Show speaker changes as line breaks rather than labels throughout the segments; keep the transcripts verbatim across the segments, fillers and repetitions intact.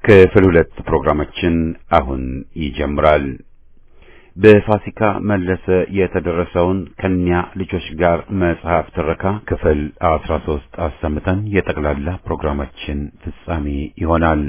ክፍል ሁለት ፕሮግራማችን አሁን ይጀምራል። በፋሲካ መለሰ የተደረሰውን ከኛ ልጆች ጋር መጽሐፍ ትረካ ክፍል አስራ ሶስት አሰምተን የጠቅላላ ፕሮግራማችን ፍጻሜ ይሆናል።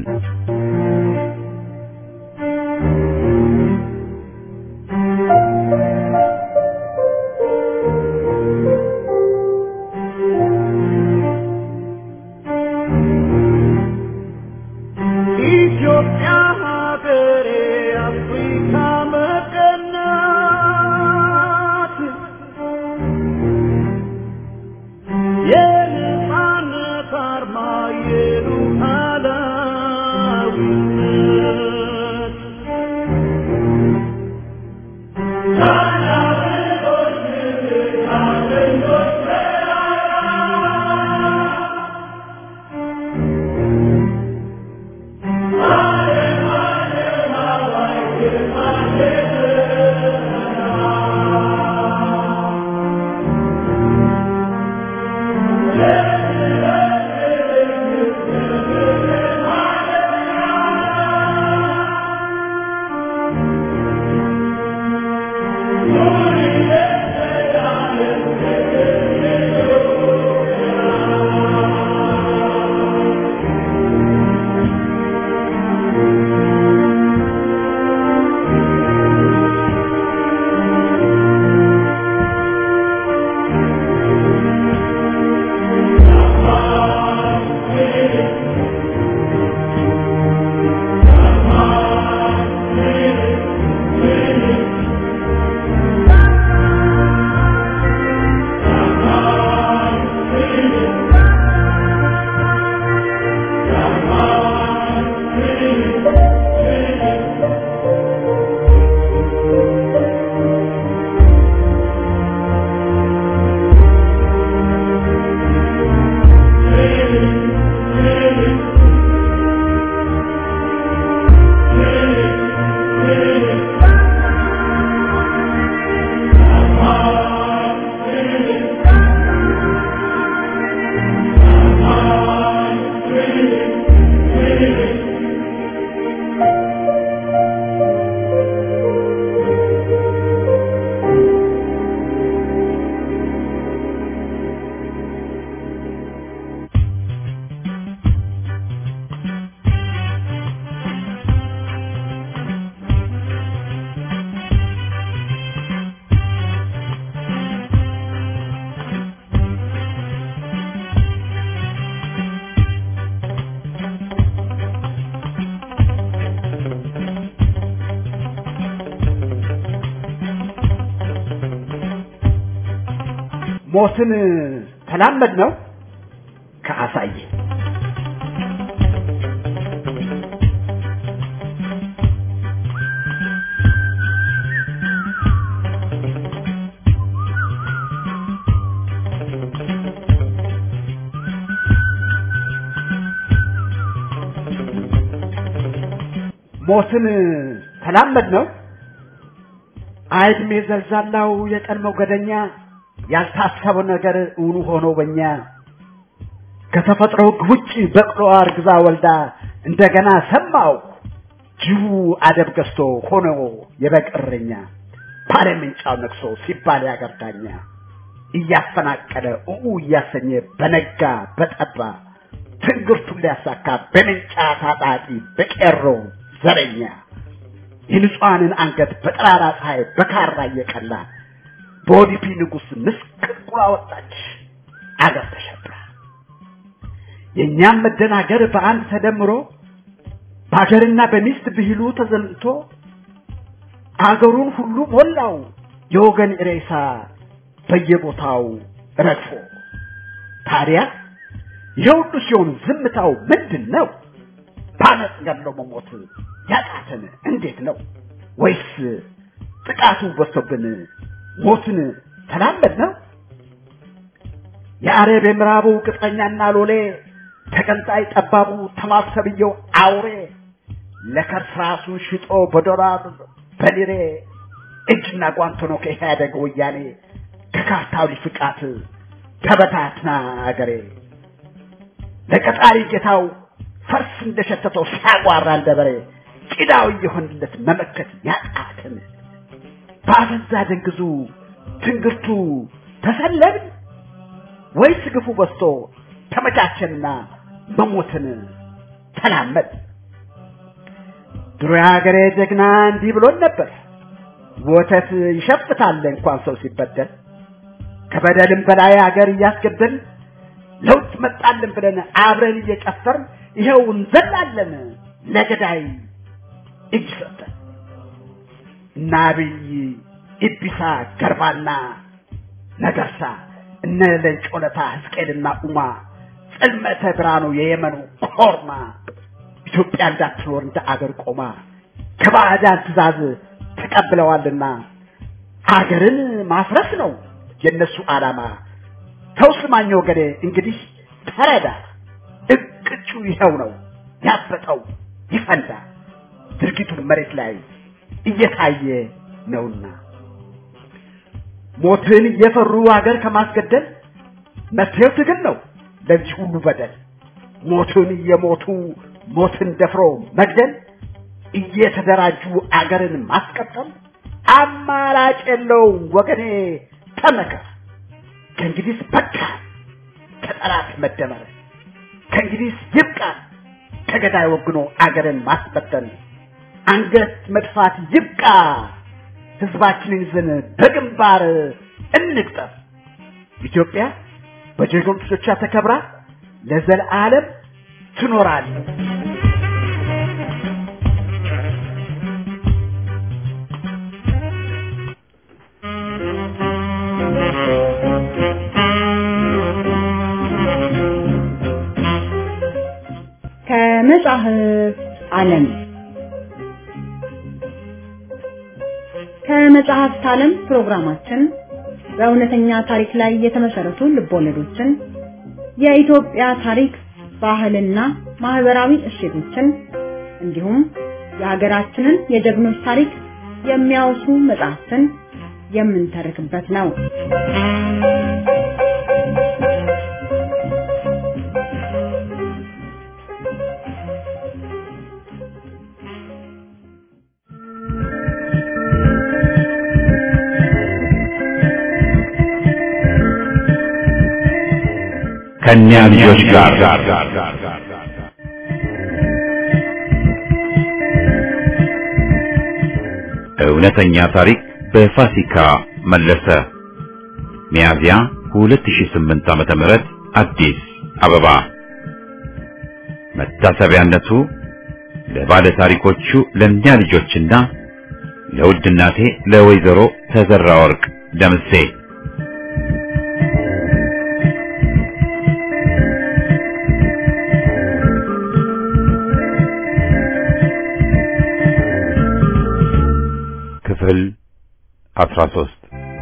ሞትን ተላመድ ነው ከአሳየ ሞትን ተላመድ ነው አይድሜ ዘልዛላው የቀድሞው ገደኛ ያልታሰበው ነገር ኡኑ ሆኖ በእኛ ከተፈጥሮ ውጪ በቅሎ አርግዛ ወልዳ እንደገና ሰማው ጅቡ አደብ ገዝቶ ሆኖ የበቀረኛ ፓርላሜንጫው ነክሶ ሲባል ያገርዳኛ እያፈናቀለ ኡኡ እያሰኘ በነጋ በጠባ ትንግርቱ ሊያሳካ በመንጫ ታጣቂ በቀሮ ዘረኛ የንጹሃንን አንገት በጠራራ ፀሐይ በካራ እየቀላ ቦዲፒ ንጉስ ምስቅልቁላ ወጣች አገር ተሸብራ የኛም መደናገር በአንድ ተደምሮ ባገርና በሚስት ብሂሉ ተዘምቶ አገሩን ሁሉ ሞላው የወገን ሬሳ በየቦታው ረግፎ ታዲያ የሁሉ ሲሆን ዝምታው ምንድነው ባነጽ ገድሎ መሞት ያቃተን እንዴት ነው ወይስ ጥቃቱ ወሰብን ሞትን ተላመድ ነው የአረብ ምራቡ ቅጥረኛና ሎሌ ተቀንጣይ ጠባቡ ተማሰብየው አውሬ ለከርሳሱ ሽጦ በዶላር በሊሬ እጅና ጓንት ነው ከኢህአዴግ ወያኔ ከካርታው ሊፍቃት ተበታትና አገሬ ለቀጣሪ ጌታው ፈርስ እንደሸተተው ሲያጓራ እንደበሬ ቂዳው ይሆንለት መመከት ያጣተን ባፈዛ ደንግዙ ትንግርቱ ተሰለብን ወይስ ግፉ በስቶ ተመቻቸንና መሞትን ተላመድ ድሮ ያገሬ ጀግና እንዲህ ብሎን ነበር ወተት ይሸፍታል እንኳን ሰው ሲበደል ከበደልም በላይ አገር እያስገደል ለውጥ መጣልን ብለን አብረን እየጨፈርን ይሄው እንዘላለን ለገዳይ እጅ ሰጠን ናብይ ኢቢሳ ገርባና ነገርሳ እነ ለንጮለታ ሕዝቅኤልና ኡማ ጽልመተ ብርሃኑ የየመኑ ኮርማ ኢትዮጵያ እንዳትኖር እንደ አገር ቆማ ከባዕዳን ትእዛዝ ተቀብለዋልና አገርን ማፍረስ ነው የነሱ ዓላማ ተውስማኝ ወገኔ እንግዲህ ተረዳ እቅጩ ይሄው ነው ያበጠው ይፈንዳ ድርጊቱ መሬት ላይ እየታየ ነውና ሞትን የፈሩ ሀገር ከማስገደል መፍትሄው ትግል ነው ለዚህ ሁሉ በደል ሞትን የሞቱ ሞትን ደፍሮ መግደል እየተደራጁ አገርን ማስቀጠል አማራጭ የለውም ወገኔ ተመከር ከእንግዲህ በቃ ከጠላት መደመር ከእንግዲህ ይብቃ ከገዳይ ወግኖ አገርን ማስበተን አንገት መጥፋት ይብቃ ህዝባችንን ይዘን በግንባር እንቅጠር ኢትዮጵያ በጀግኖቿ ተከብራ ለዘላለም ትኖራለች
ከመጽሐፍ ዓለም ከመጽሐፍት ዓለም ፕሮግራማችን በእውነተኛ ታሪክ ላይ የተመሰረቱ ልቦለዶችን የኢትዮጵያ ታሪክ ባህልና ማህበራዊ እሴቶችን እንዲሁም የሀገራችንን የጀግኖች ታሪክ የሚያወሱ መጽሐፍትን የምንተርክበት ነው።
ከኛ ልጆች ጋር እውነተኛ ታሪክ በፋሲካ መለሰ ሚያዝያ ሁለት ሺህ ስምንት ዓመተ ምህረት አዲስ አበባ መታሰቢያነቱ ለባለ ታሪኮቹ ለኛ ልጆችና ለውድ እናቴ ለወይዘሮ ተዘራ ወርቅ ደምሴ ክፍል አስራ ሶስት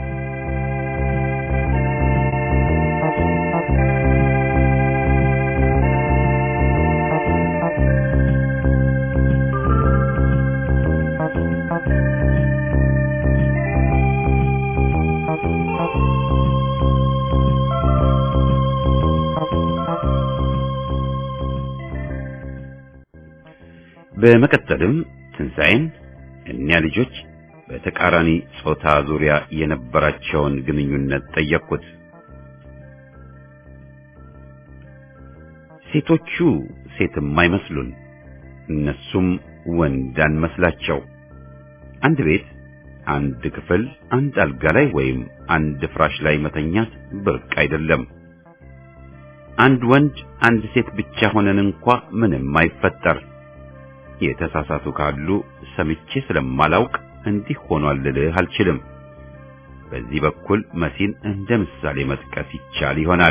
በመቀጠልም ትንሣኤን እኛ ልጆች በተቃራኒ ጾታ ዙሪያ የነበራቸውን ግንኙነት ጠየቁት። ሴቶቹ ሴትም አይመስሉን፣ እነሱም ወንድ አንመስላቸው። አንድ ቤት፣ አንድ ክፍል፣ አንድ አልጋ ላይ ወይም አንድ ፍራሽ ላይ መተኛት ብርቅ አይደለም። አንድ ወንድ አንድ ሴት ብቻ ሆነን እንኳ ምንም አይፈጠር። የተሳሳቱ ካሉ ሰምቼ ስለማላውቅ እንዲህ ሆኗል ልልህ አልችልም። በዚህ በኩል መሲን እንደ ምሳሌ መጥቀስ ይቻል ይሆናል።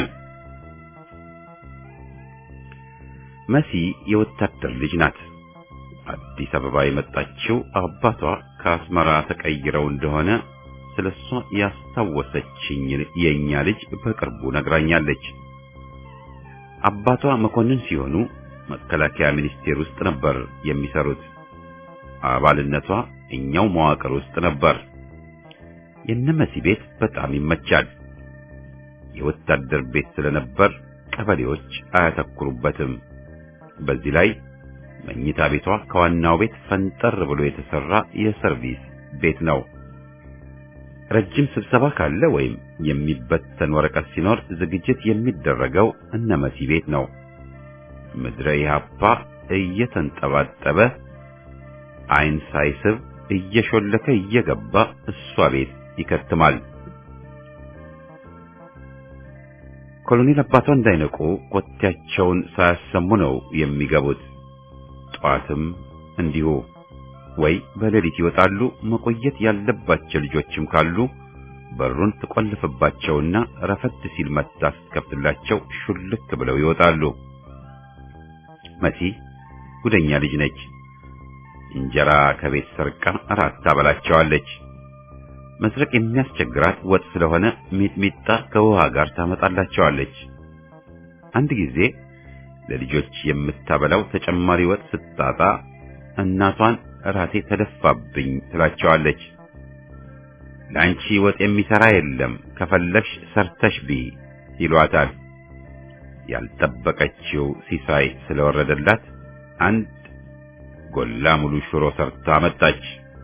መሲ የወታደር ልጅ ናት። አዲስ አበባ የመጣችው አባቷ ከአስመራ ተቀይረው እንደሆነ ስለሷ ያስታወሰችኝ የኛ ልጅ በቅርቡ ነግራኛለች። አባቷ መኮንን ሲሆኑ መከላከያ ሚኒስቴር ውስጥ ነበር የሚሰሩት። አባልነቷ እኛው መዋቅር ውስጥ ነበር። የነመሲ ቤት በጣም ይመቻል። የወታደር ቤት ስለነበር ቀበሌዎች አያተኩሩበትም። በዚህ ላይ መኝታ ቤቷ ከዋናው ቤት ፈንጠር ብሎ የተሰራ የሰርቪስ ቤት ነው። ረጅም ስብሰባ ካለ ወይም የሚበተን ወረቀት ሲኖር ዝግጅት የሚደረገው እነ መሲ ቤት ነው። ምድረ ኢህአፓ እየተንጠባጠበ አይን ሳይስብ እየሾለከ እየገባ እሷ ቤት ይከትማል። ኮሎኔል አባቷ እንዳይነቁ ኮቴያቸውን ሳያሰሙ ነው የሚገቡት። ጧትም እንዲሁ ወይ በሌሊት ይወጣሉ። መቆየት ያለባቸው ልጆችም ካሉ በሩን ትቆልፍባቸውና ረፈድ ሲል መጣ ስትከፍትላቸው ሹልክ ብለው ይወጣሉ። መሲ ጉደኛ ልጅ ነች። እንጀራ ከቤት ሰርቃ እራት ታበላቸዋለች። መስረቅ የሚያስቸግራት ወጥ ስለሆነ ሚጥሚጣ ከውሃ ጋር ታመጣላቸዋለች። አንድ ጊዜ ለልጆች የምታበላው ተጨማሪ ወጥ ስታጣ እናቷን እራቴ ተደፋብኝ ትላቸዋለች። ላንቺ ወጥ የሚሰራ የለም ከፈለግሽ ሰርተሽ ቢ ይሏታል። ያልጠበቀችው ሲሳይ ስለወረደላት አንድ ጎላ ሙሉ ሽሮ ሰርታ መጣች።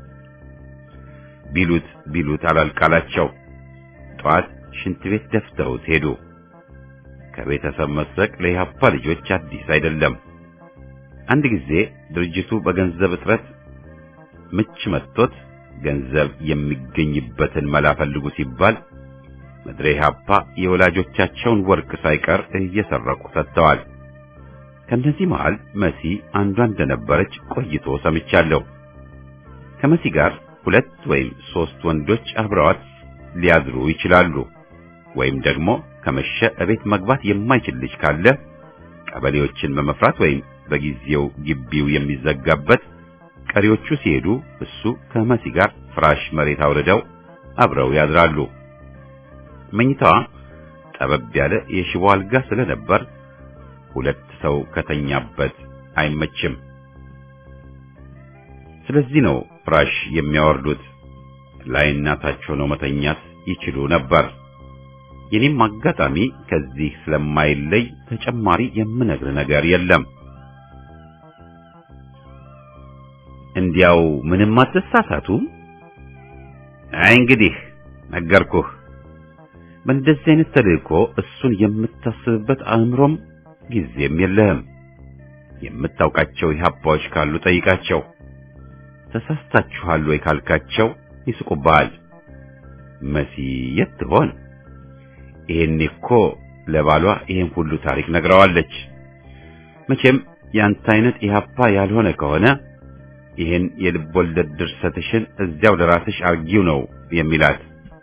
ቢሉት ቢሉት አላልቃላቸው። ጧት ሽንት ቤት ደፍተውት ሄዱ። ከቤተሰብ መስረቅ ለኢህአፓ ልጆች አዲስ አይደለም። አንድ ጊዜ ድርጅቱ በገንዘብ እጥረት ምች መጥቶት ገንዘብ የሚገኝበትን መላ ፈልጉ ሲባል ምድረ ኢህአፓ የወላጆቻቸውን ወርቅ ሳይቀር እየሰረቁ ሰጥተዋል። ከነዚህ መሃል መሲ አንዷ እንደነበረች ቆይቶ ሰምቻለሁ። ከመሲ ጋር ሁለት ወይም ሶስት ወንዶች አብረዋት ሊያድሩ ይችላሉ። ወይም ደግሞ ከመሸ እቤት መግባት የማይችል ልጅ ካለ ቀበሌዎችን በመፍራት ወይም በጊዜው ግቢው የሚዘጋበት ቀሪዎቹ ሲሄዱ እሱ ከመሲ ጋር ፍራሽ መሬት አውርደው አብረው ያድራሉ። መኝታዋ ጠበብ ያለ የሽቦ አልጋ ስለነበር ሁለት ሰው ከተኛበት አይመችም። ስለዚህ ነው ፍራሽ የሚያወርዱት። ላይና ታች ሆነው መተኛት ይችሉ ነበር። የኔም አጋጣሚ ከዚህ ስለማይለይ ተጨማሪ የምነግር ነገር የለም። እንዲያው ምንም አትሳሳቱ። አይ እንግዲህ ነገርኩህ። በእንደዚህ አይነት ተልእኮ እሱን የምታስብበት አእምሮም ጊዜም የለህም። የምታውቃቸው ኢህአፓዎች ካሉ ጠይቃቸው። ተሳስታችኋል ወይ ካልካቸው ይስቁብሃል። መሲ የት ትሆን? ይሄኔ እኮ ለባሏ ይሄን ሁሉ ታሪክ ነግረዋለች። መቼም ያንተ አይነት ኢህአፓ ያልሆነ ከሆነ ይሄን የልብ ወለድ ድርሰትሽን እዚያው ለራስሽ አርጊው ነው የሚላት።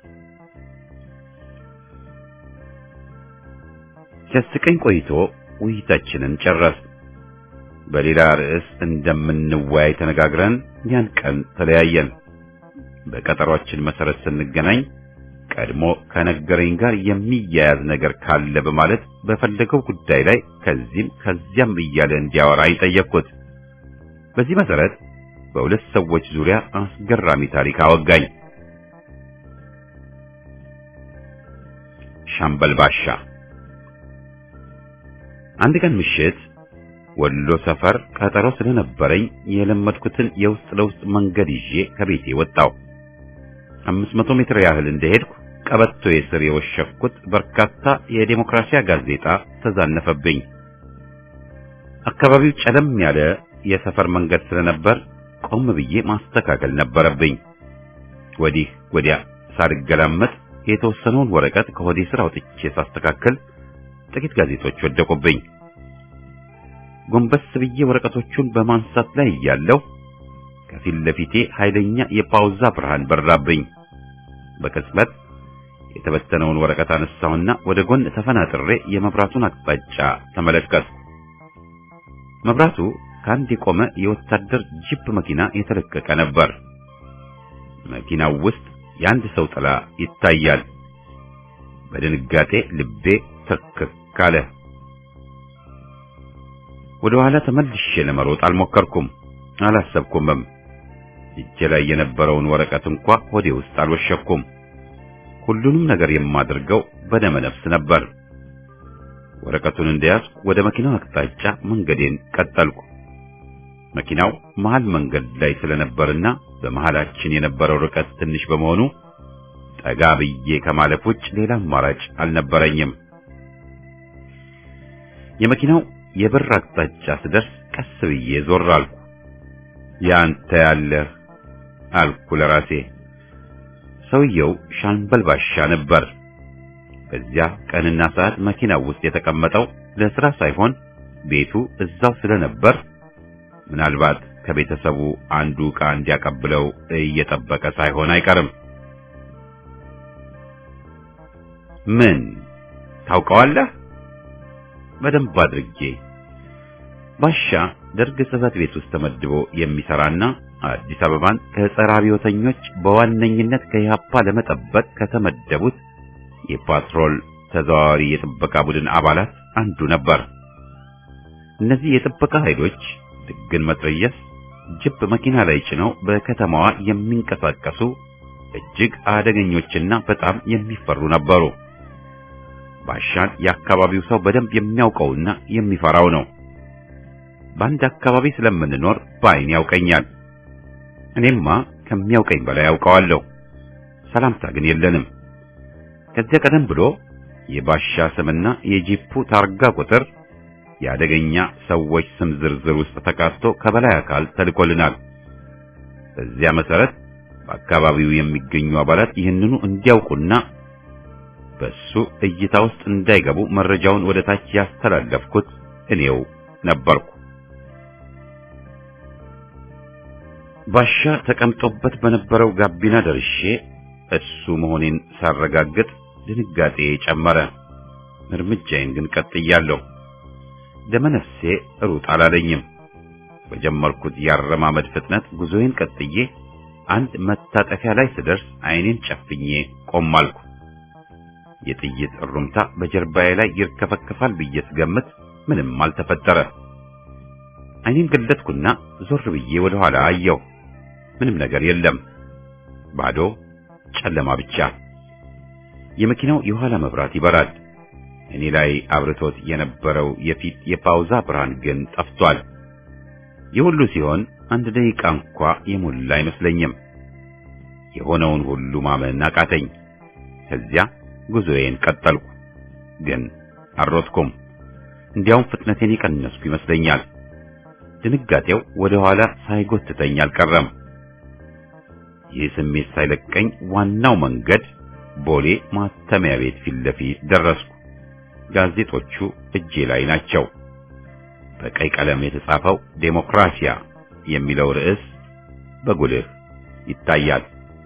ሲያስቀኝ ቆይቶ ውይይታችንን ጨረስ። በሌላ ርዕስ እንደምንወያይ ተነጋግረን ያን ቀን ተለያየን። በቀጠሯችን መሰረት ስንገናኝ ቀድሞ ከነገረኝ ጋር የሚያያዝ ነገር ካለ በማለት በፈለገው ጉዳይ ላይ ከዚህም ከዚያም እያለ እንዲያወራኝ ጠየቅኩት። በዚህ መሰረት በሁለት ሰዎች ዙሪያ አስገራሚ ታሪክ አወጋኝ። ሻምበል ባሻ አንድ ቀን ምሽት ወሎ ሰፈር ቀጠሮ ስለነበረኝ የለመድኩትን የውስጥ ለውስጥ መንገድ ይዤ ከቤቴ ወጣው። አምስት መቶ ሜትር ያህል እንደሄድኩ ቀበቶዬ ስር የወሸኩት በርካታ የዲሞክራሲያ ጋዜጣ ተዛነፈብኝ። አካባቢው ጨለም ያለ የሰፈር መንገድ ስለነበር ቆም ብዬ ማስተካከል ነበረብኝ። ወዲህ ወዲያ ሳልገላመጥ የተወሰነውን ወረቀት ከሆዴ ስር አውጥቼ ሳስተካከል ጥቂት ጋዜጦች ወደቁብኝ። ጎንበስ ብዬ ወረቀቶቹን በማንሳት ላይ እያለሁ ከፊት ለፊቴ ኃይለኛ የፓውዛ ብርሃን በራብኝ። በቅጽበት የተበተነውን ወረቀት አነሳውና ወደ ጎን ተፈናጥሬ የመብራቱን አቅጣጫ ተመለከትኩ። መብራቱ ከአንድ የቆመ የወታደር ጂፕ መኪና የተለቀቀ ነበር። መኪናው ውስጥ የአንድ ሰው ጥላ ይታያል። በድንጋጤ ልቤ ትክክ አለ። ወደ ኋላ ተመልሼ ለመሮጥ አልሞከርኩም፣ አላሰብኩምም። እጄ ላይ የነበረውን ወረቀት እንኳን ሆዴ ውስጥ አልወሸኩም። ሁሉንም ነገር የማደርገው በደመ ነፍስ ነበር። ወረቀቱን እንደያዝኩ ወደ መኪናው አቅጣጫ መንገዴን ቀጠልኩ። መኪናው መሃል መንገድ ላይ ስለነበርና በመሃላችን የነበረው ርቀት ትንሽ በመሆኑ ጠጋ ብዬ ከማለፍ ውጭ ሌላ አማራጭ አልነበረኝም። የመኪናው የበር አቅጣጫ ስደርስ ቀስ ብዬ ዞር አልኩ። ያንተ ያለህ አልኩ ለራሴ። ሰውየው ሻምበል ባሻ ነበር። በዚያ ቀንና ሰዓት መኪናው ውስጥ የተቀመጠው ለስራ ሳይሆን ቤቱ እዛው ስለነበር ምናልባት ከቤተሰቡ አንዱ ዕቃ እንዲያቀብለው እየጠበቀ ሳይሆን አይቀርም። ምን ታውቀዋለህ? በደንብ አድርጌ። ባሻ ደርግ ጽሕፈት ቤት ውስጥ ተመድቦ የሚሰራና አዲስ አበባን ከጸረ አብዮተኞች በዋነኝነት ከኢህአፓ ለመጠበቅ ከተመደቡት የፓትሮል ተዘዋዋሪ የጥበቃ ቡድን አባላት አንዱ ነበር። እነዚህ የጥበቃ ኃይሎች ድግን መትረየስ ጅብ መኪና ላይ ጭነው በከተማዋ የሚንቀሳቀሱ እጅግ አደገኞችና በጣም የሚፈሩ ነበሩ። ባሻን የአካባቢው ሰው በደንብ የሚያውቀውና የሚፈራው ነው። በአንድ አካባቢ ስለምንኖር በአይን ያውቀኛል። እኔማ ከሚያውቀኝ በላይ ያውቀዋለሁ። ሰላምታ ግን የለንም። ከዚያ ቀደም ብሎ የባሻ ስምና የጂፑ ታርጋ ቁጥር የአደገኛ ሰዎች ስም ዝርዝር ውስጥ ተካቶ ከበላይ አካል ተልኮልናል። በዚያ መሰረት በአካባቢው የሚገኙ አባላት ይህንኑ እንዲያውቁና በሱ እይታ ውስጥ እንዳይገቡ መረጃውን ወደ ታች ያስተላለፍኩት እኔው ነበርኩ። ባሻ ተቀምጦበት በነበረው ጋቢና ደርሼ እሱ መሆኔን ሳረጋግጥ ድንጋጤ ጨመረ። እርምጃዬን ግን ቀጥያለሁ። ደመነፍሴ ሩጥ አላለኝም። በጀመርኩት ያረማመድ ፍጥነት ጉዞዬን ቀጥዬ አንድ መታጠፊያ ላይ ስደርስ አይኔን ጨፍኜ ቆም አልኩ። የጥይት እሩምታ በጀርባዬ ላይ ይርከፈከፋል ብዬ ስገምት ምንም አልተፈጠረ። አይኔን ገለጥኩና ዞር ብዬ ወደ ኋላ አየሁ። ምንም ነገር የለም። ባዶ ጨለማ ብቻ። የመኪናው የኋላ መብራት ይበራል። እኔ ላይ አብርቶት የነበረው የፊት የፓውዛ ብርሃን ግን ጠፍቷል። የሁሉ ሲሆን አንድ ደቂቃ እንኳ የሞላ አይመስለኝም። የሆነውን ሁሉ ማመን አቃተኝ። ከዚያ ጉዞዬን ቀጠልኩ። ግን አልሮጥኩም። እንዲያውም ፍጥነቴን የቀነስኩ ይመስለኛል። ድንጋጤው ወደ ኋላ ሳይጎትተኝ አልቀረም። ይህ ስሜት ሳይለቀኝ ዋናው መንገድ ቦሌ ማተሚያ ቤት ፊት ለፊት ደረስኩ። ጋዜጦቹ እጄ ላይ ናቸው። በቀይ ቀለም የተጻፈው ዴሞክራሲያ የሚለው ርዕስ በጉልህ ይታያል።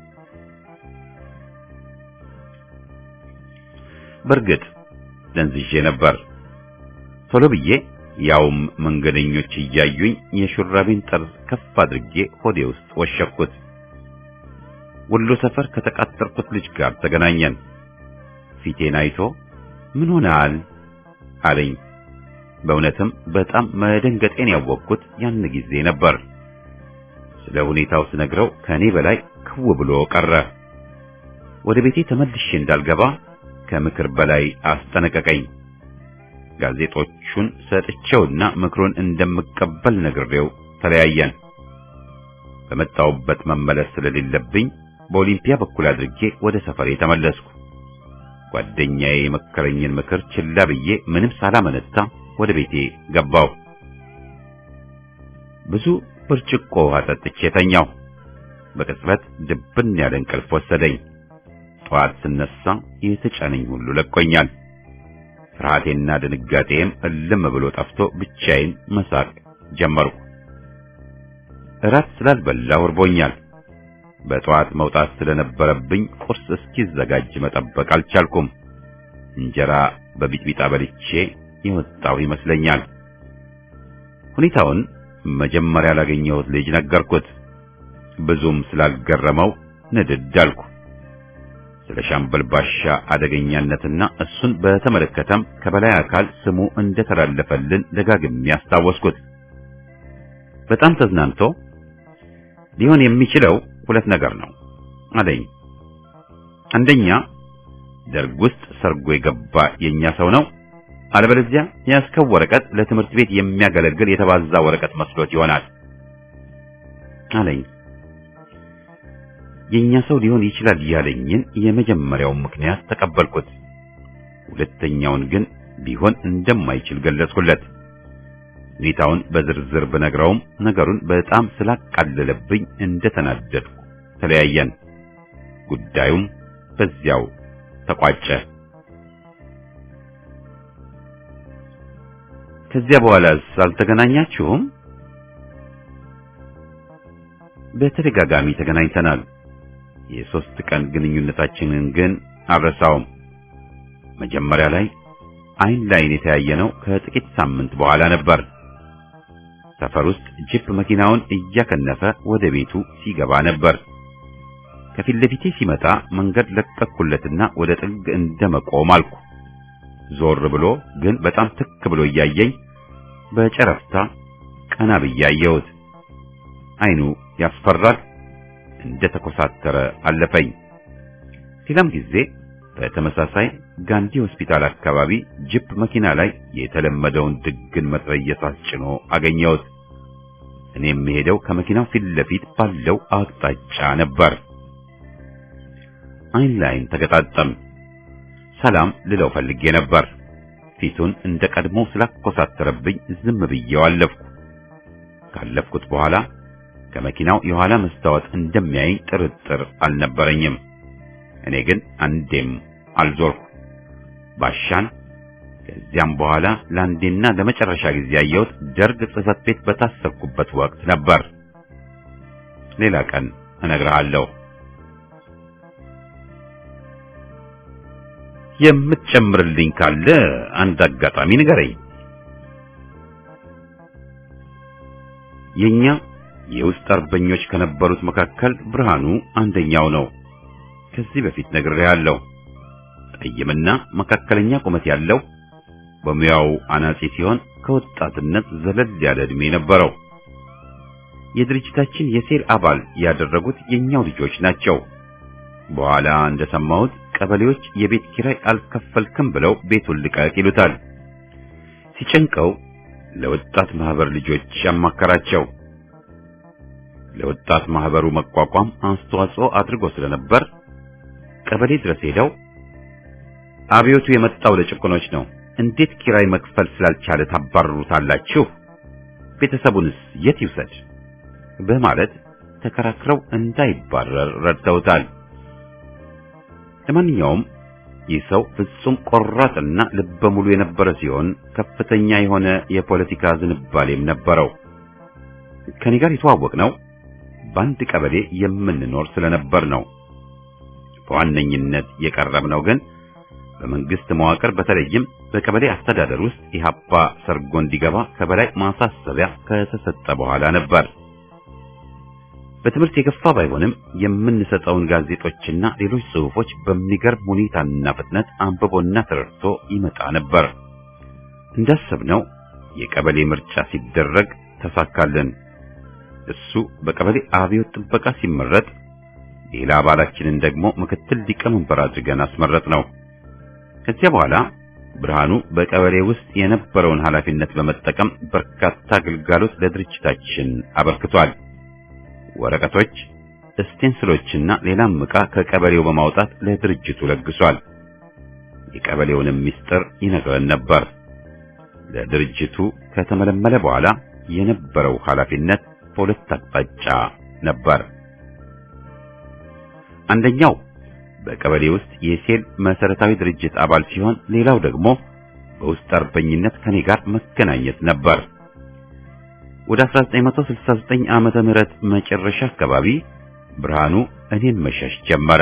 በርግጥ ደንዝዤ ነበር። ቶሎ ብዬ ያውም መንገደኞች እያዩኝ የሹራቤን ጠርዝ ከፍ አድርጌ ሆዴ ውስጥ ወሸኩት። ወሎ ሰፈር ከተቃጠርኩት ልጅ ጋር ተገናኘን። ፊቴን አይቶ ምን ሆነሃል አለኝ። በእውነትም በጣም መደንገጤን ያወቅኩት ያን ጊዜ ነበር። ስለ ሁኔታው ስነግረው ከኔ በላይ ክው ብሎ ቀረ። ወደ ቤቴ ተመልሼ እንዳልገባ ከምክር በላይ አስጠነቀቀኝ። ጋዜጦቹን ሰጥቼውና ምክሩን እንደምቀበል ነግሬው ተለያየን። በመጣውበት መመለስ ስለሌለብኝ በኦሊምፒያ በኩል አድርጌ ወደ ሰፈሬ ተመለስኩ። ጓደኛዬ የመከረኝን ምክር ችላ ብዬ ምንም ሳላመነታ ወደ ቤቴ ገባው። ብዙ ብርጭቆ ውሃ ጠጥቼ ተኛው። በቅጽበት ድብን ያለ እንቅልፍ ወሰደኝ። ጠዋት ስነሳ የተጫነኝ ሁሉ ለቆኛል። ፍርሃቴና ድንጋጤም እልም ብሎ ጠፍቶ ብቻዬን መሳቅ ጀመርኩ። እራት ስላልበላሁ እርቦኛል። በጠዋት መውጣት ስለነበረብኝ ቁርስ እስኪዘጋጅ መጠበቅ አልቻልኩም። እንጀራ በቢጥቢጣ በልቼ የወጣው ይመስለኛል። ሁኔታውን መጀመሪያ ላገኘሁት ልጅ ነገርኩት። ብዙም ስላልገረመው ንድድ አልኩ። ስለ ሻምበል ባሻ አደገኛነትና እሱን በተመለከተም ከበላይ አካል ስሙ እንደተላለፈልን ደጋግሜ ያስታወስኩት። በጣም ተዝናንቶ ሊሆን የሚችለው ሁለት ነገር ነው አለኝ። አንደኛ ደርግ ውስጥ ሰርጎ የገባ የኛ ሰው ነው። አለበለዚያ ያስከው ወረቀት ለትምህርት ቤት የሚያገለግል የተባዛ ወረቀት መስሎት ይሆናል አለኝ። የኛ ሰው ሊሆን ይችላል ያለኝን የመጀመሪያውን ምክንያት ተቀበልኩት። ሁለተኛውን ግን ቢሆን እንደማይችል ገለጽኩለት። ሁኔታውን በዝርዝር ብነግረውም ነገሩን በጣም ስላቃለለብኝ እንደተናደድኩ ተለያየን። ጉዳዩም በዚያው ተቋጨ። ከዚያ በኋላስ አልተገናኛችሁም? በተደጋጋሚ ተገናኝተናል። የሶስት ቀን ግንኙነታችንን ግን አልረሳውም። መጀመሪያ ላይ አይን ላይን የተያየነው ከጥቂት ሳምንት በኋላ ነበር። ሰፈር ውስጥ ጂፕ መኪናውን እያከነፈ ወደ ቤቱ ሲገባ ነበር። ከፊት ለፊቴ ሲመጣ መንገድ ለቀቅኩለትና ወደ ጥግ እንደመቆም አልኩ። ዞር ብሎ ግን በጣም ትክ ብሎ እያየኝ በጨረፍታ ቀና ብዬ አየሁት። አይኑ ያስፈራል። እንደ ተኮሳተረ አለፈኝ። ሌላም ጊዜ በተመሳሳይ ጋንዲ ሆስፒታል አካባቢ ጂፕ መኪና ላይ የተለመደውን ድግን መትረየስ አስጭኖ አገኘሁት። እኔም የምሄደው ከመኪናው ፊት ለፊት ባለው አቅጣጫ ነበር። አይን ላይን ተገጣጠም። ሰላም ልለው ፈልጌ ነበር። ፊቱን እንደ ቀድሞ ስላኮሳተረብኝ ዝም ብዬው አለፍኩ። ካለፍኩት በኋላ ከመኪናው የኋላ መስታወት እንደሚያየኝ ጥርጥር አልነበረኝም። እኔ ግን አንዴም አልዞርኩ። ባሻን ከዚያም በኋላ ለአንዴና ለመጨረሻ ጊዜ ያየሁት ደርግ ጽሕፈት ቤት በታሰርኩበት ወቅት ነበር። ሌላ ቀን እነግርሃለሁ። የምትጨምርልኝ ካለ አንድ አጋጣሚ ንገረኝ። የኛ የውስጥ አርበኞች ከነበሩት መካከል ብርሃኑ አንደኛው ነው። ከዚህ በፊት ነግሬሃለሁ። ጠይምና መካከለኛ ቁመት ያለው በሙያው አናጺ ሲሆን ከወጣትነት ዘለል ያለ ዕድሜ ነበረው። የድርጅታችን የሴል አባል ያደረጉት የኛው ልጆች ናቸው። በኋላ እንደሰማሁት ቀበሌዎች የቤት ኪራይ አልከፈልክም ብለው ቤቱን ልቀቅ ይሉታል። ሲጨንቀው ለወጣት ማህበር ልጆች ያማከራቸው። ለወጣት ማህበሩ መቋቋም አስተዋጽኦ አድርጎ ስለነበር ቀበሌ ድረስ ሄደው አብዮቱ የመጣው ለጭቁኖች ነው፣ እንዴት ኪራይ መክፈል ስላልቻለ ታባርሩታላችሁ? ቤተሰቡንስ የት ይውሰድ? በማለት ተከራክረው እንዳይባረር ረድተውታል። ለማንኛውም ይህ ሰው ፍጹም ቆራጥና ልበ ሙሉ የነበረ ሲሆን ከፍተኛ የሆነ የፖለቲካ ዝንባሌም ነበረው። ከኔ ጋር የተዋወቅነው በአንድ ቀበሌ የምንኖር ስለነበር ነው። በዋነኝነት የቀረብነው ግን በመንግስት መዋቅር በተለይም በቀበሌ አስተዳደር ውስጥ ኢህአፓ ሰርጎ እንዲገባ ከበላይ ማሳሰቢያ ከተሰጠ በኋላ ነበር። በትምህርት የገፋ ባይሆንም የምንሰጠውን ጋዜጦችና ሌሎች ጽሑፎች በሚገርም ሁኔታና ፍጥነት አንብቦና ተረድቶ ይመጣ ነበር። እንዳሰብነው የቀበሌ ምርጫ ሲደረግ ተሳካልን። እሱ በቀበሌ አብዮት ጥበቃ ሲመረጥ፣ ሌላ አባላችንን ደግሞ ምክትል ሊቀመንበር አድርገን አስመረጥ ነው። ከዚያ በኋላ ብርሃኑ በቀበሌ ውስጥ የነበረውን ኃላፊነት በመጠቀም በርካታ አገልግሎት ለድርጅታችን አበርክቷል። ወረቀቶች፣ ስቴንስሎችና ሌላም ዕቃ ከቀበሌው በማውጣት ለድርጅቱ ለግሷል። የቀበሌውንም ምስጢር ይነግረን ነበር። ለድርጅቱ ከተመለመለ በኋላ የነበረው ኃላፊነት በሁለት አቅጣጫ ነበር። አንደኛው በቀበሌ ውስጥ የሴል መሰረታዊ ድርጅት አባል ሲሆን፣ ሌላው ደግሞ በውስጥ አርበኝነት ከኔ ጋር መገናኘት ነበር። ወደ አስራ ዘጠኝ መቶ ስልሳ ዘጠኝ ዓመተ ምህረት መጨረሻ አካባቢ ብርሃኑ እኔን መሸሽ ጀመረ።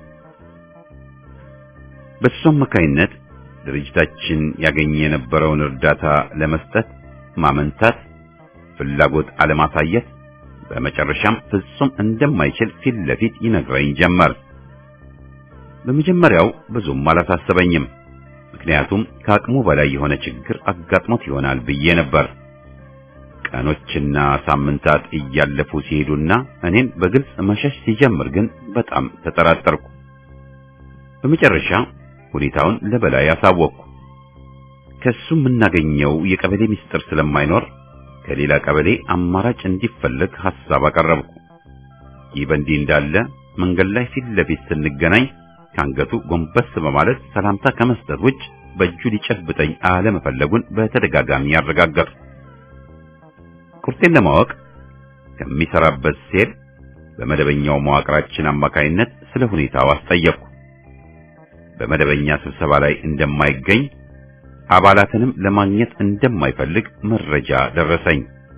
በሱ አማካይነት ድርጅታችን ያገኘ የነበረውን እርዳታ ለመስጠት ማመንታት፣ ፍላጎት አለማሳየት፣ በመጨረሻም ፍጹም እንደማይችል ፊት ለፊት ይነግረኝ ጀመር። በመጀመሪያው ብዙም አላሳሰበኝም፣ ምክንያቱም ከአቅሙ በላይ የሆነ ችግር አጋጥሞት ይሆናል ብዬ ነበር። ቀኖችና ሳምንታት እያለፉ ሲሄዱና እኔን በግልጽ መሸሽ ሲጀምር ግን በጣም ተጠራጠርኩ። በመጨረሻ ሁኔታውን ለበላይ አሳወቅኩ። ከሱ የምናገኘው የቀበሌ ሚስጥር ስለማይኖር ከሌላ ቀበሌ አማራጭ እንዲፈለግ ሐሳብ አቀረብኩ። ይህ በእንዲህ እንዳለ መንገድ ላይ ፊት ለፊት ስንገናኝ ካንገቱ ጎንበስ በማለት ሰላምታ ከመስጠት ውጭ በእጁ ሊጨብጠኝ አለመፈለጉን በተደጋጋሚ ያረጋገጥኩ። ቁርጤን ለማወቅ ከሚሰራበት ሴል በመደበኛው መዋቅራችን አማካይነት ስለ ሁኔታው አስጠየቅኩ። በመደበኛ ስብሰባ ላይ እንደማይገኝ አባላትንም ለማግኘት እንደማይፈልግ መረጃ ደረሰኝ።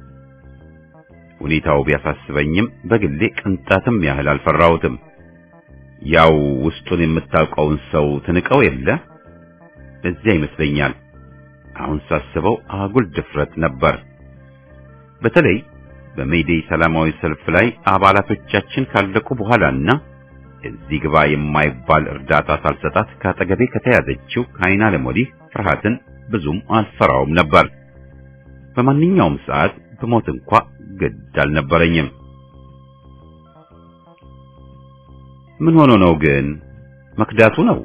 ሁኔታው ቢያሳስበኝም በግሌ ቅንጣትም ያህል አልፈራሁትም። ያው ውስጡን የምታውቀውን ሰው ትንቀው የለ እዚያ ይመስለኛል። አሁን ሳስበው አጉል ድፍረት ነበር። በተለይ በሜይዴይ ሰላማዊ ሰልፍ ላይ አባላቶቻችን ካለቁ በኋላና እዚህ ግባ የማይባል እርዳታ ሳልሰጣት ካጠገቤ ከተያዘችው ከአይና ለሞዲህ ፍርሃትን ብዙም አልፈራውም ነበር። በማንኛውም ሰዓት በሞት እንኳ ግድ አልነበረኝም። ምን ሆኖ ነው ግን? መክዳቱ ነው።